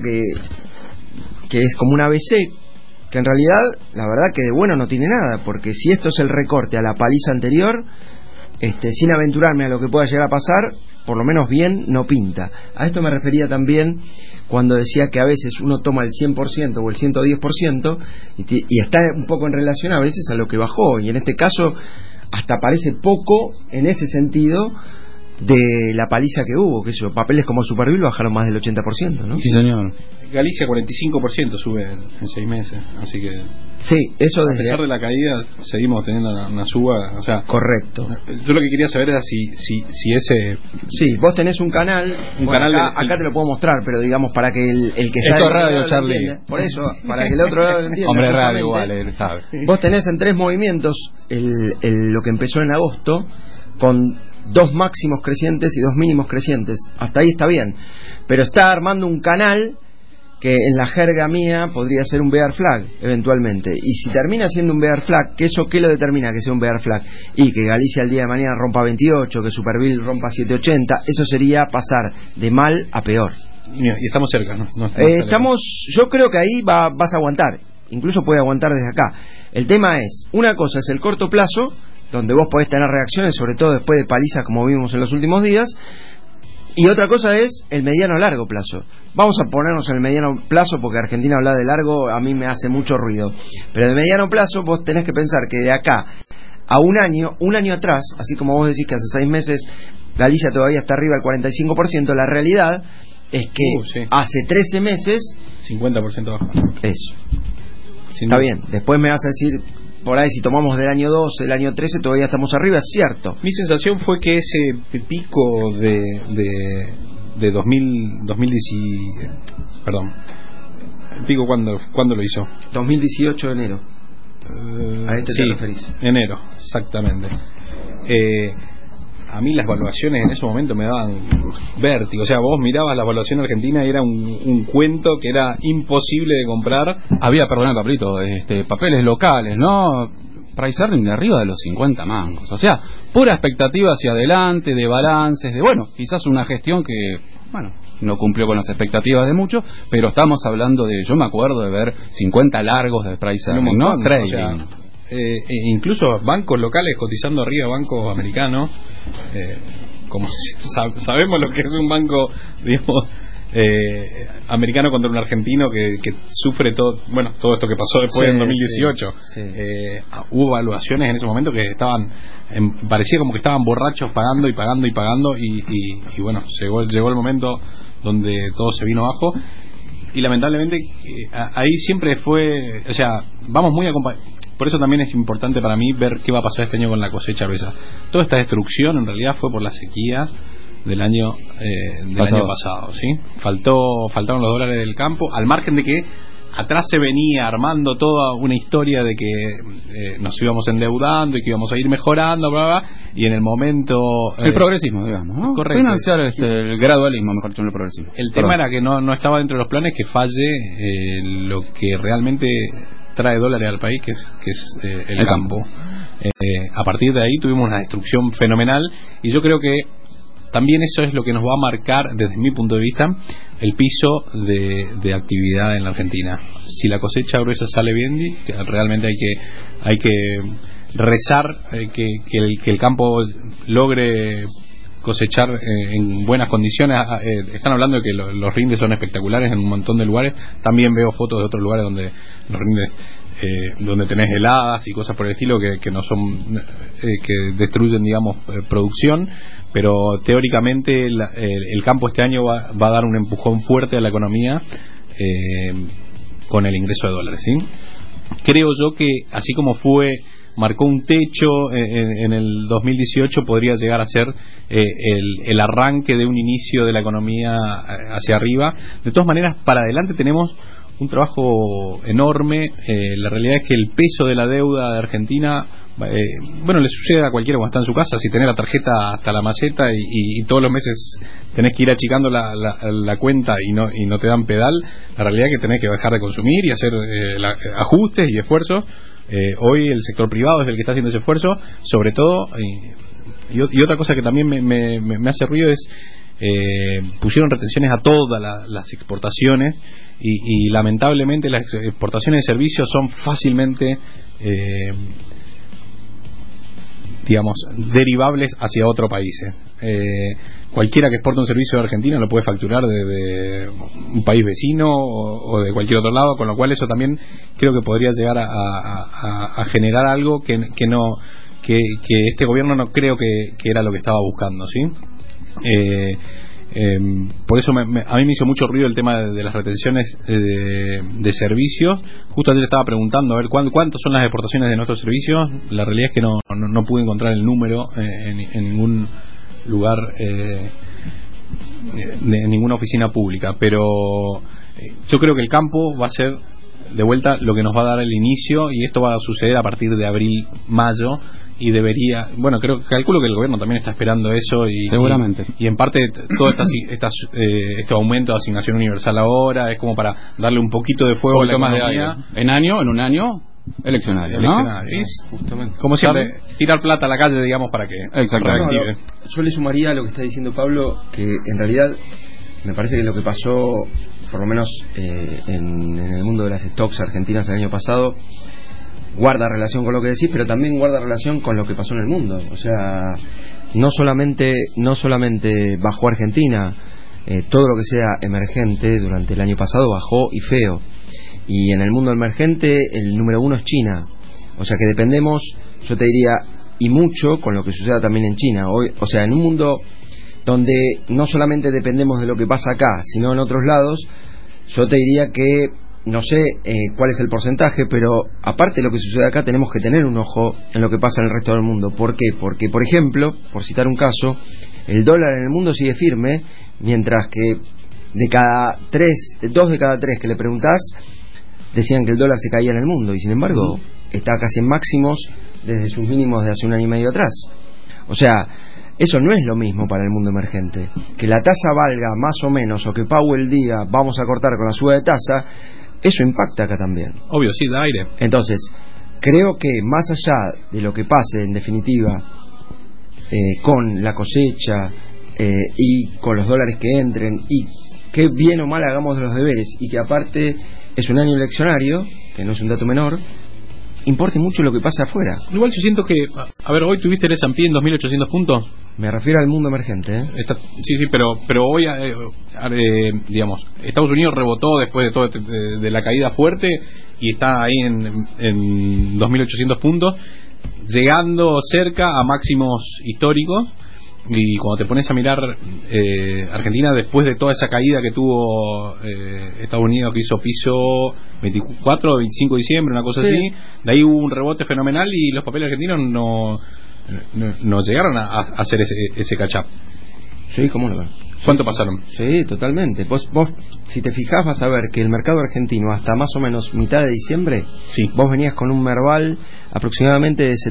que es como un ABC, que en realidad, la verdad que de bueno no tiene nada, porque si esto es el recorte a la paliza anterior, sin aventurarme a lo que pueda llegar a pasar, por lo menos bien no pinta. A esto me refería también cuando decía que a veces uno toma el 100% o el 110% y está un poco en relación a veces a lo que bajó, y en este caso hasta parece poco en ese sentido de la paliza que hubo, que eso, papeles como Superbil bajaron más del 80%, ¿no? Sí, señor. Galicia 45% sube en 6 meses, así que sí, eso a pesar de la caída seguimos teniendo una suba, o sea, correcto. Yo lo que quería saber era si ese... Sí, vos tenés un canal acá te lo puedo mostrar, pero digamos para que el que está esto es radio, Charlie. Por eso, para que el otro lado lo entienda. Hombre, radio igual, él sabe. Vos tenés en 3 movimientos lo que empezó en agosto, con 2 máximos crecientes y 2 mínimos crecientes. Hasta ahí está bien, pero está armando un canal que en la jerga mía podría ser un bear flag eventualmente, y si termina siendo un bear flag, ¿qué lo determina que sea un bear flag? Y que Galicia el día de mañana rompa 28, que Superbil rompa 780, eso sería pasar de mal a peor. Y estamos cerca, ¿no? Yo creo que ahí vas a aguantar, incluso puede aguantar desde acá. El tema es, una cosa es el corto plazo, donde vos podés tener reacciones, sobre todo después de palizas como vimos en los últimos días, y otra cosa es el mediano a largo plazo. Vamos a ponernos en el mediano plazo, porque Argentina hablar de largo a mí me hace mucho ruido, pero de mediano plazo vos tenés que pensar que de acá a un año atrás, así como vos decís que hace 6 meses Galicia todavía está arriba del 45%, la realidad es que hace 13 meses 50% baja. Eso está bien, después me vas a decir por ahí si tomamos del año 12, el año 13 todavía estamos arriba, es cierto. Mi sensación fue que ese pico de 2010, perdón, el pico ¿cuándo lo hizo? 2018 de enero. A este te referís. Enero, exactamente. A mí las valuaciones en ese momento me daban vértigo. O sea, vos mirabas la evaluación argentina y era un cuento que era imposible de comprar. Había, perdón, Pablito, papeles locales, ¿no? Price earning de arriba de los 50 mangos. O sea, pura expectativa hacia adelante, de balances, de quizás una gestión que, no cumplió con las expectativas de muchos, pero estamos hablando de, yo me acuerdo de ver 50 largos de price earning, ¿no? Trading. O sea, incluso bancos locales cotizando arriba bancos americanos, como sabemos lo que es un banco, digamos, americano contra un argentino que sufre todo esto que pasó después en 2018. Hubo evaluaciones en ese momento que parecía como que estaban borrachos pagando y bueno, llegó el momento donde todo se vino abajo, y lamentablemente ahí siempre fue, o sea, vamos muy acompañados. Por eso también es importante para mí ver qué va a pasar este año con la cosecha gruesa. Toda esta destrucción en realidad fue por la sequía del año pasado, ¿sí? Faltaron los dólares del campo, al margen de que atrás se venía armando toda una historia de que nos íbamos endeudando y que íbamos a ir mejorando, bla, bla, y en el momento el progresismo, digamos, ¿no? Correcto. Financiar el gradualismo, mejor dicho, en el progresismo. El tema era que no estaba dentro de los planes que falle lo que realmente trae dólares al país, que es el campo. A partir de ahí tuvimos una destrucción fenomenal, y yo creo que también eso es lo que nos va a marcar, desde mi punto de vista, el piso de actividad en la Argentina. Si la cosecha gruesa sale bien, realmente hay que rezar que el campo logre cosechar en buenas condiciones. Están hablando de que los rindes son espectaculares en un montón de lugares. También veo fotos de otros lugares donde los rindes donde tenés heladas y cosas por el estilo que no son que destruyen, digamos, producción, pero teóricamente el campo este año va a dar un empujón fuerte a la economía con el ingreso de dólares, ¿sí? Creo yo que así como marcó un techo en el 2018, podría llegar a ser el arranque de un inicio de la economía hacia arriba. De todas maneras, para adelante tenemos un trabajo enorme. La realidad es que el peso de la deuda de Argentina, le sucede a cualquiera cuando está en su casa. Si tenés la tarjeta hasta la maceta y todos los meses tenés que ir achicando la cuenta y no te dan pedal, la realidad es que tenés que dejar de consumir y hacer ajustes y esfuerzos. Hoy el sector privado es el que está haciendo ese esfuerzo, sobre todo, y otra cosa que también me hace ruido es pusieron retenciones a todas las exportaciones y lamentablemente las exportaciones de servicios son fácilmente derivables hacia otro país. Cualquiera que exporta un servicio de Argentina lo puede facturar de un país vecino o de cualquier otro lado, con lo cual eso también creo que podría llegar a generar algo que este gobierno no creo que era lo que estaba buscando, ¿sí? Por eso a mí me hizo mucho ruido el tema de las retenciones de servicios. Justo ayer estaba preguntando a ver cuántas son las exportaciones de nuestros servicios. La realidad es que no pude encontrar el número en ningún lugar, en ninguna oficina pública, pero yo creo que el campo va a ser de vuelta lo que nos va a dar el inicio, y esto va a suceder a partir de abril, mayo, y calculo que el gobierno también está esperando eso, y seguramente y en parte todo este aumento de asignación universal ahora es como para darle un poquito de fuego a la economía en un año eleccionario, ¿no? Justamente. Como siempre, tirar plata a la calle, digamos, para que reactive. Yo le sumaría a lo que está diciendo Pablo, que en realidad me parece que lo que pasó, por lo menos en el mundo de las stocks argentinas el año pasado, guarda relación con lo que decís, pero también guarda relación con lo que pasó en el mundo. O sea, no solamente bajó Argentina, todo lo que sea emergente durante el año pasado bajó, y feo. Y en el mundo emergente el número 1 es China. O sea que dependemos, yo te diría, y mucho con lo que suceda también en China. Hoy, o sea, en un mundo donde no solamente dependemos de lo que pasa acá, sino en otros lados, yo te diría que no sé cuál es el porcentaje, pero aparte de lo que sucede acá, tenemos que tener un ojo en lo que pasa en el resto del mundo. ¿Por qué? Porque, por ejemplo, por citar un caso, el dólar en el mundo sigue firme, mientras que dos de cada tres que le preguntás decían que el dólar se caía en el mundo, y sin embargo está casi en máximos desde sus mínimos de hace un año y medio atrás. O sea, eso no es lo mismo para el mundo emergente. Que la tasa valga más o menos, o que Powell diga vamos a cortar con la suba de tasa, eso impacta acá también. Obvio, sí, da aire. Entonces, creo que más allá de lo que pase, en definitiva, con la cosecha y con los dólares que entren, y que bien o mal hagamos los deberes, y que aparte es un año eleccionario, que no es un dato menor, importe mucho lo que pasa afuera. Igual yo siento que, hoy tuviste el S&P en 2.800 puntos. Me refiero al mundo emergente, Sí, pero hoy, digamos, Estados Unidos rebotó después de todo de la caída fuerte y está ahí en 2.800 puntos, llegando cerca a máximos históricos. Y cuando te pones a mirar Argentina, después de toda esa caída que tuvo Estados Unidos, que hizo piso 24 o 25 de diciembre, una cosa así, de ahí hubo un rebote fenomenal y los papeles argentinos no llegaron a hacer ese catch-up. Sí, ¿cómo no? ¿Cuánto pasaron? Sí, totalmente. Vos, si te fijás, vas a ver que el mercado argentino, hasta más o menos mitad de diciembre, vos venías con un Merval aproximadamente de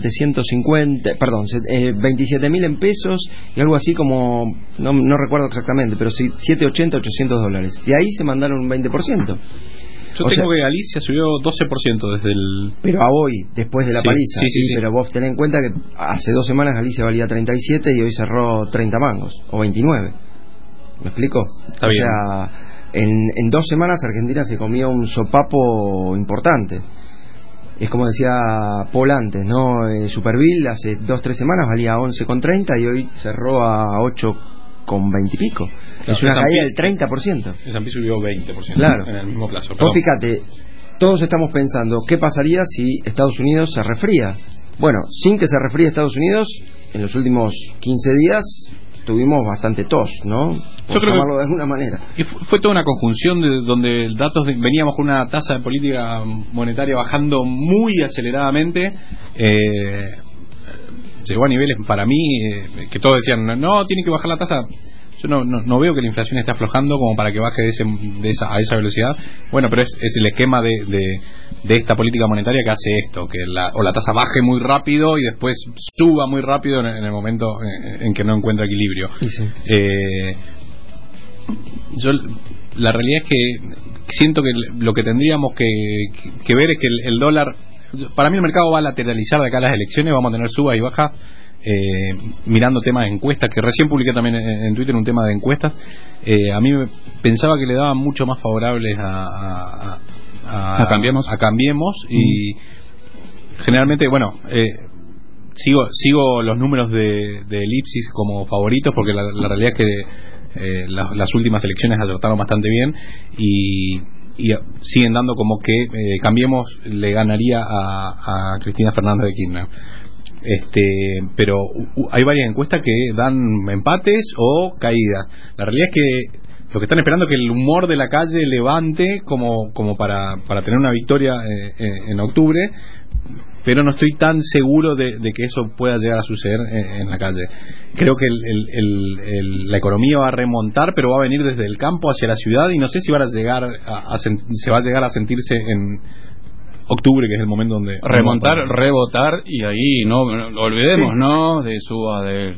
27.000 en pesos, y algo así como, no recuerdo exactamente, pero sí, $780, $800. De ahí se mandaron un 20%. Yo tengo que Galicia subió 12% desde el... Pero a hoy, después de la paliza. Sí. Pero vos tenés en cuenta que hace 2 semanas Galicia valía 37 y hoy cerró 30 mangos, o 29. ¿Me explico? Está bien. O sea, en 2 semanas Argentina se comió un sopapo importante. Es como decía Paul antes, ¿no? Superville hace 2-3 semanas valía 11,30 y hoy cerró a 8,20 y pico. Claro, es una caída del 30%. El S&P subió 20%. Claro. En el mismo plazo. Vos fíjate, todos estamos pensando, ¿qué pasaría si Estados Unidos se resfría? Bueno, sin que se resfríe Estados Unidos, en los últimos 15 días tuvimos bastante tos, ¿no? Por Yo creo llamarlo de alguna manera. Y fue toda una conjunción de donde veníamos con una tasa de política monetaria bajando muy aceleradamente. Llegó a niveles, para mí, que todos decían, no, tiene que bajar la tasa. Yo no veo que la inflación esté aflojando como para que baje a esa velocidad. Bueno, pero es el esquema de esta política monetaria que hace esto, que la tasa baje muy rápido y después suba muy rápido en el momento en que no encuentra equilibrio. Sí. La realidad es que siento que lo que tendríamos que ver es que el dólar, para mí el mercado va a lateralizar de acá a las elecciones, vamos a tener suba y baja. Mirando temas de encuestas, que recién publiqué también en Twitter un tema de encuestas, a mí pensaba que le daban mucho más favorables a Cambiemos y generalmente, bueno, sigo los números de Ipsis como favoritos porque la realidad es que las últimas elecciones acertaron bastante bien y siguen dando como que Cambiemos le ganaría a Cristina Fernández de Kirchner. Pero hay varias encuestas que dan empates o caídas. La realidad es que lo que están esperando es que el humor de la calle levante como para tener una victoria en octubre, pero no estoy tan seguro de que eso pueda llegar a suceder en la calle. Creo que la economía va a remontar, pero va a venir desde el campo hacia la ciudad y no sé si se va a llegar a sentirse en octubre, que es el momento donde remontar, rebotar, y ahí no olvidemos, ¿no? De suba de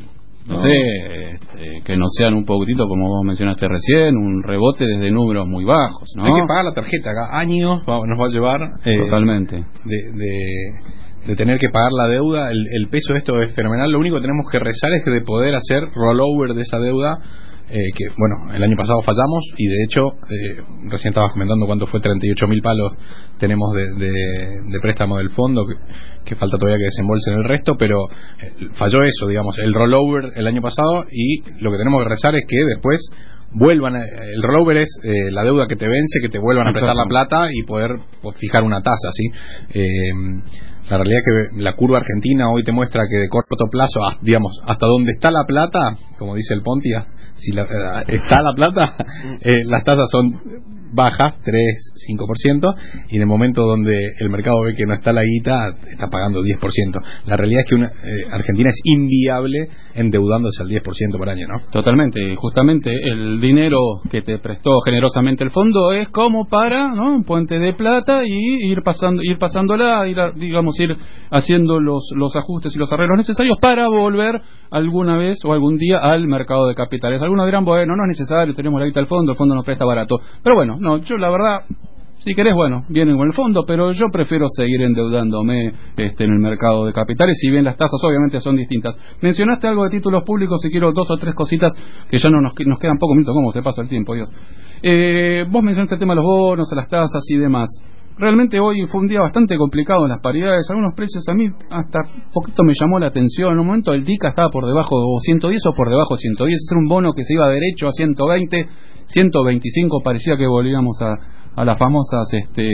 que no sean un poquitito, como vos mencionaste recién, un rebote desde números muy bajos, ¿no? Hay que pagar la tarjeta, acá años nos va a llevar totalmente de tener que pagar la deuda. El peso de esto es fenomenal. Lo único que tenemos que rezar es que de poder hacer rollover de esa deuda, que bueno, el año pasado fallamos y de hecho recién estabas comentando cuánto fue, 38.000 palos tenemos de préstamo del fondo, que falta todavía que desembolsen el resto, pero falló eso, digamos, el rollover el año pasado, y lo que tenemos que rezar es que después vuelvan. El rollover es la deuda que te vence, que te vuelvan a prestar la plata y poder fijar una tasa, ¿sí? La realidad es que la curva argentina hoy te muestra que de corto plazo, digamos, hasta donde está la plata, como dice el Ponti, si está la plata, las tasas son bajas, 3-5%, y en el momento donde el mercado ve que no está la guita, está pagando 10%. La realidad es que Argentina es inviable endeudándose al 10% por año, ¿no? Totalmente, justamente el dinero que te prestó generosamente el fondo es como para, ¿no?, un puente de plata y ir pasándola, ir haciendo los ajustes y los arreglos necesarios para volver alguna vez o algún día al mercado de capitales. Algunos dirán, bueno, no es necesario, tenemos la guita del fondo, el fondo nos presta barato. Pero bueno, no, yo la verdad, si querés, bueno, vienen con el fondo, pero yo prefiero seguir endeudándome en el mercado de capitales, si bien las tasas obviamente son distintas. Mencionaste algo de títulos públicos y quiero 2 o 3 cositas que ya nos quedan pocos minutos. ¿Cómo se pasa el tiempo, Dios? Vos mencionaste el tema de los bonos, las tasas y demás. Realmente hoy fue un día bastante complicado en las paridades. Algunos precios a mí hasta poquito me llamó la atención. En un momento el DICA estaba por debajo de 110 o por debajo de 110. Era un bono que se iba derecho a 120, 125. Parecía que volvíamos a las famosas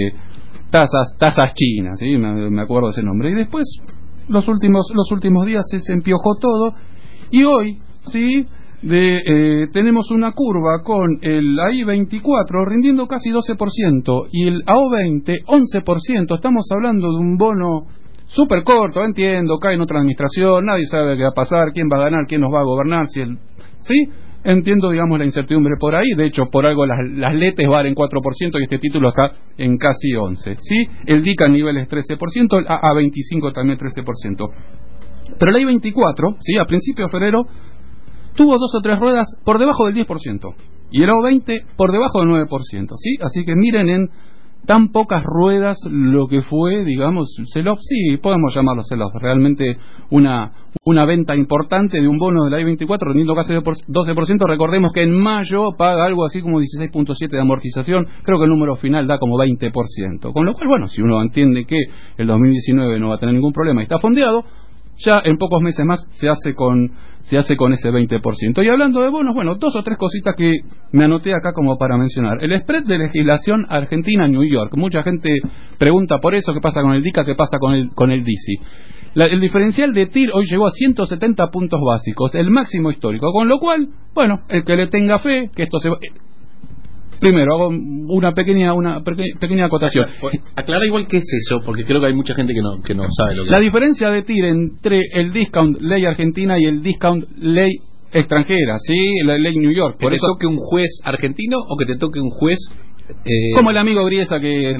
tasas chinas, ¿sí? Me acuerdo de ese nombre. Y después los últimos días se empiojó todo. Y hoy, sí, tenemos una curva con el AI24 rindiendo casi 12% y el AO20 11%. Estamos hablando de un bono súper corto, entiendo, cae en otra administración, nadie sabe qué va a pasar, quién va a ganar, quién nos va a gobernar, ¿sí? Entiendo, digamos, la incertidumbre por ahí. De hecho, por algo las letes valen 4% y este título está en casi 11%, ¿sí? El DICA a nivel es 13%, el AA25 también 13%. Pero el AI24, ¿sí?, a principios de febrero tuvo 2 o 3 ruedas por debajo del 10% y el AO20 por debajo del 9%, ¿sí? Así que miren tan pocas ruedas lo que fue, digamos, sell-off, sí, podemos llamarlo sell-off, realmente una venta importante de un bono de la I-24 rendiendo casi 12%, recordemos que en mayo paga algo así como 16.7 de amortización, creo que el número final da como 20%, con lo cual, bueno, si uno entiende que el 2019 no va a tener ningún problema y está fondeado, ya en pocos meses más se hace con ese 20%. Y hablando de bonos, bueno, 2 o 3 cositas que me anoté acá como para mencionar. El spread de legislación Argentina-New York. Mucha gente pregunta por eso, qué pasa con el DICA, qué pasa con el DICI. El diferencial de TIR hoy llegó a 170 puntos básicos, el máximo histórico, con lo cual, bueno, el que le tenga fe, que esto se va... Primero, hago una pequeña acotación. Aclara igual qué es eso, porque creo que hay mucha gente que no sabe lo que La es. diferencia de TIR entre el discount ley argentina y el discount ley extranjera, ¿sí? La ley New York. ¿Que te toque un juez argentino o que te toque un juez... como el amigo Griesa que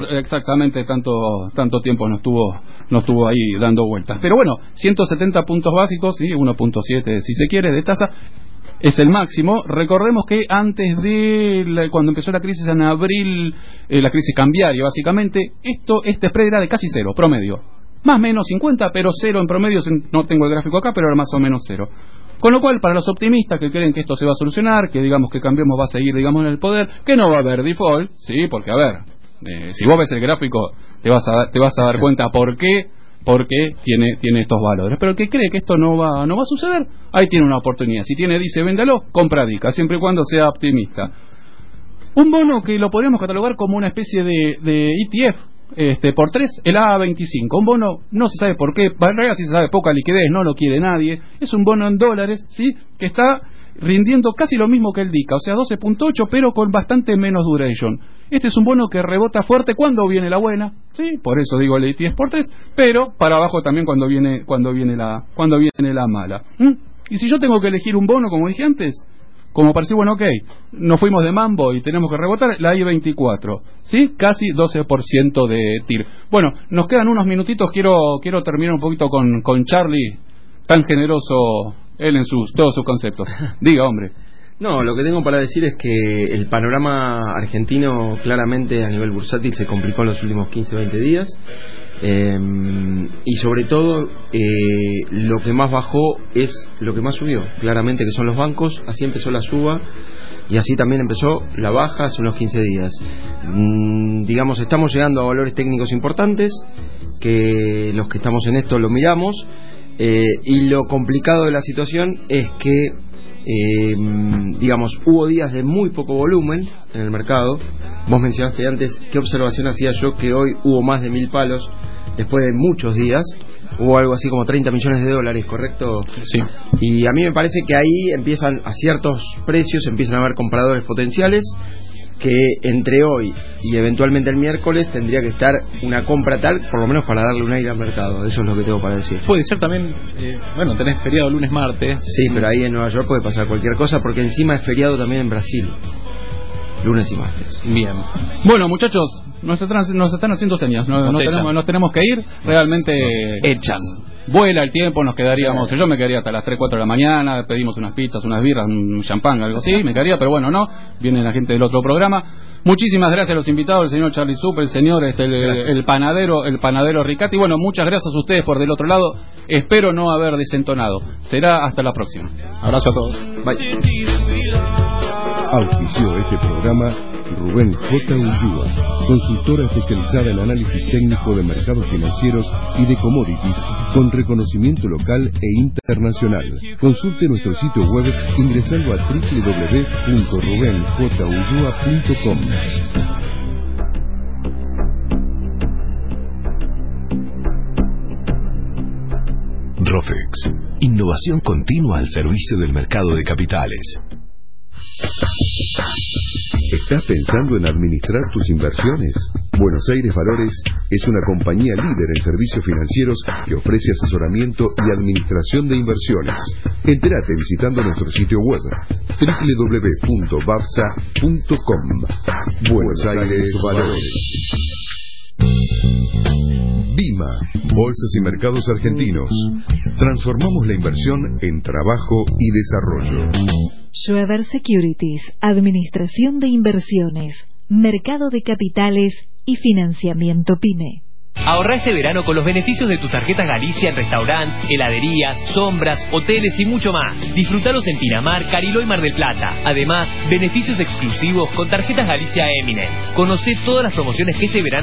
tanto tiempo nos estuvo ahí dando vueltas. Pero bueno, 170 puntos básicos, ¿sí? 1.7 si se quiere de tasa. Es el máximo. Recordemos que antes de cuando empezó la crisis en abril, la crisis cambiaria básicamente, este spread era de casi cero, promedio. Más o menos 50, pero cero en promedio, no tengo el gráfico acá, pero era más o menos cero. Con lo cual, para los optimistas que creen que esto se va a solucionar, que digamos que Cambiemos va a seguir, digamos, en el poder, que no va a haber default, sí, porque a ver, si vos ves el gráfico, te vas a dar cuenta por qué tiene estos valores. Pero el que cree que esto no va a suceder, ahí tiene una oportunidad. Si dice véndalo, compra DICA, siempre y cuando sea optimista. Un bono que lo podríamos catalogar como una especie de ETF, por 3, el A25. Un bono, no se sabe por qué, en realidad sí se sabe, poca liquidez, no lo quiere nadie. Es un bono en dólares, ¿sí? Que está rindiendo casi lo mismo que el DICA, o sea, 12.8, pero con bastante menos duration. Este es un bono que rebota fuerte cuando viene la buena, sí, por eso digo el ETF por 3, pero para abajo también cuando viene la mala. Y si yo tengo que elegir un bono, como dije antes, como pareció, bueno, ok, nos fuimos de mambo y tenemos que rebotar, la I-24, ¿sí? Casi 12% de TIR. Bueno, nos quedan unos minutitos, quiero terminar un poquito con Charlie, tan generoso él en todos sus conceptos. Diga, hombre. No, lo que tengo para decir es que el panorama argentino claramente a nivel bursátil se complicó en los últimos 15-20 días. Y sobre todo lo que más bajó es lo que más subió, claramente, que son los bancos. Así empezó la suba y así también empezó la baja hace unos 15 días. Digamos, estamos llegando a valores técnicos importantes, que los que estamos en esto lo miramos, y lo complicado de la situación es que digamos, hubo días de muy poco volumen en el mercado. Vos mencionaste antes qué observación hacía yo, que hoy hubo más de 1000 palos después de muchos días. Hubo algo así como 30 millones de dólares, ¿correcto? Sí. Y a mí me parece que ahí empiezan, a ciertos precios, empiezan a haber compradores potenciales, que entre hoy y eventualmente el miércoles tendría que estar una compra tal, por lo menos para darle un aire al mercado. Eso es lo que tengo para decir. Puede ser también, bueno, tenés feriado lunes, martes. Sí, pero ahí en Nueva York puede pasar cualquier cosa, porque encima es feriado también en Brasil, lunes y martes. Bien. Bueno, muchachos, nos están haciendo señas, nos tenemos que ir, realmente echan. Vuela el tiempo, nos quedaríamos, yo me quedaría hasta las 3, 4 de la mañana, pedimos unas pizzas, unas birras, un champán, algo así, me quedaría, pero bueno, no, viene la gente del otro programa. Muchísimas gracias a los invitados, el señor Charlie Sup, el señor el panadero Ricati. Bueno, muchas gracias a ustedes por del otro lado, espero no haber desentonado. Será hasta la próxima. Abrazo a todos. Bye. Auspició este programa Rubén J. Ullúa, consultora especializada en análisis técnico de mercados financieros y de commodities con reconocimiento local e internacional. Consulte nuestro sitio web ingresando a www.rubenjullua.com. Rofex, innovación continua al servicio del mercado de capitales. ¿Estás pensando en administrar tus inversiones? Buenos Aires Valores es una compañía líder en servicios financieros que ofrece asesoramiento y administración de inversiones. Entérate visitando nuestro sitio web www.babsa.com. Buenos Aires Valores. Bima, Bolsas y Mercados Argentinos. Transformamos la inversión en trabajo y desarrollo. Schroeder Securities, Administración de Inversiones. mercado de capitales y financiamiento PYME. Ahorrá este verano con los beneficios de tus tarjetas Galicia en restaurantes, heladerías, sombras, hoteles y mucho más. Disfrutalos en Pinamar, Cariló y Mar del Plata. Además, beneficios exclusivos con tarjetas Galicia Eminent. Conocé todas las promociones que este verano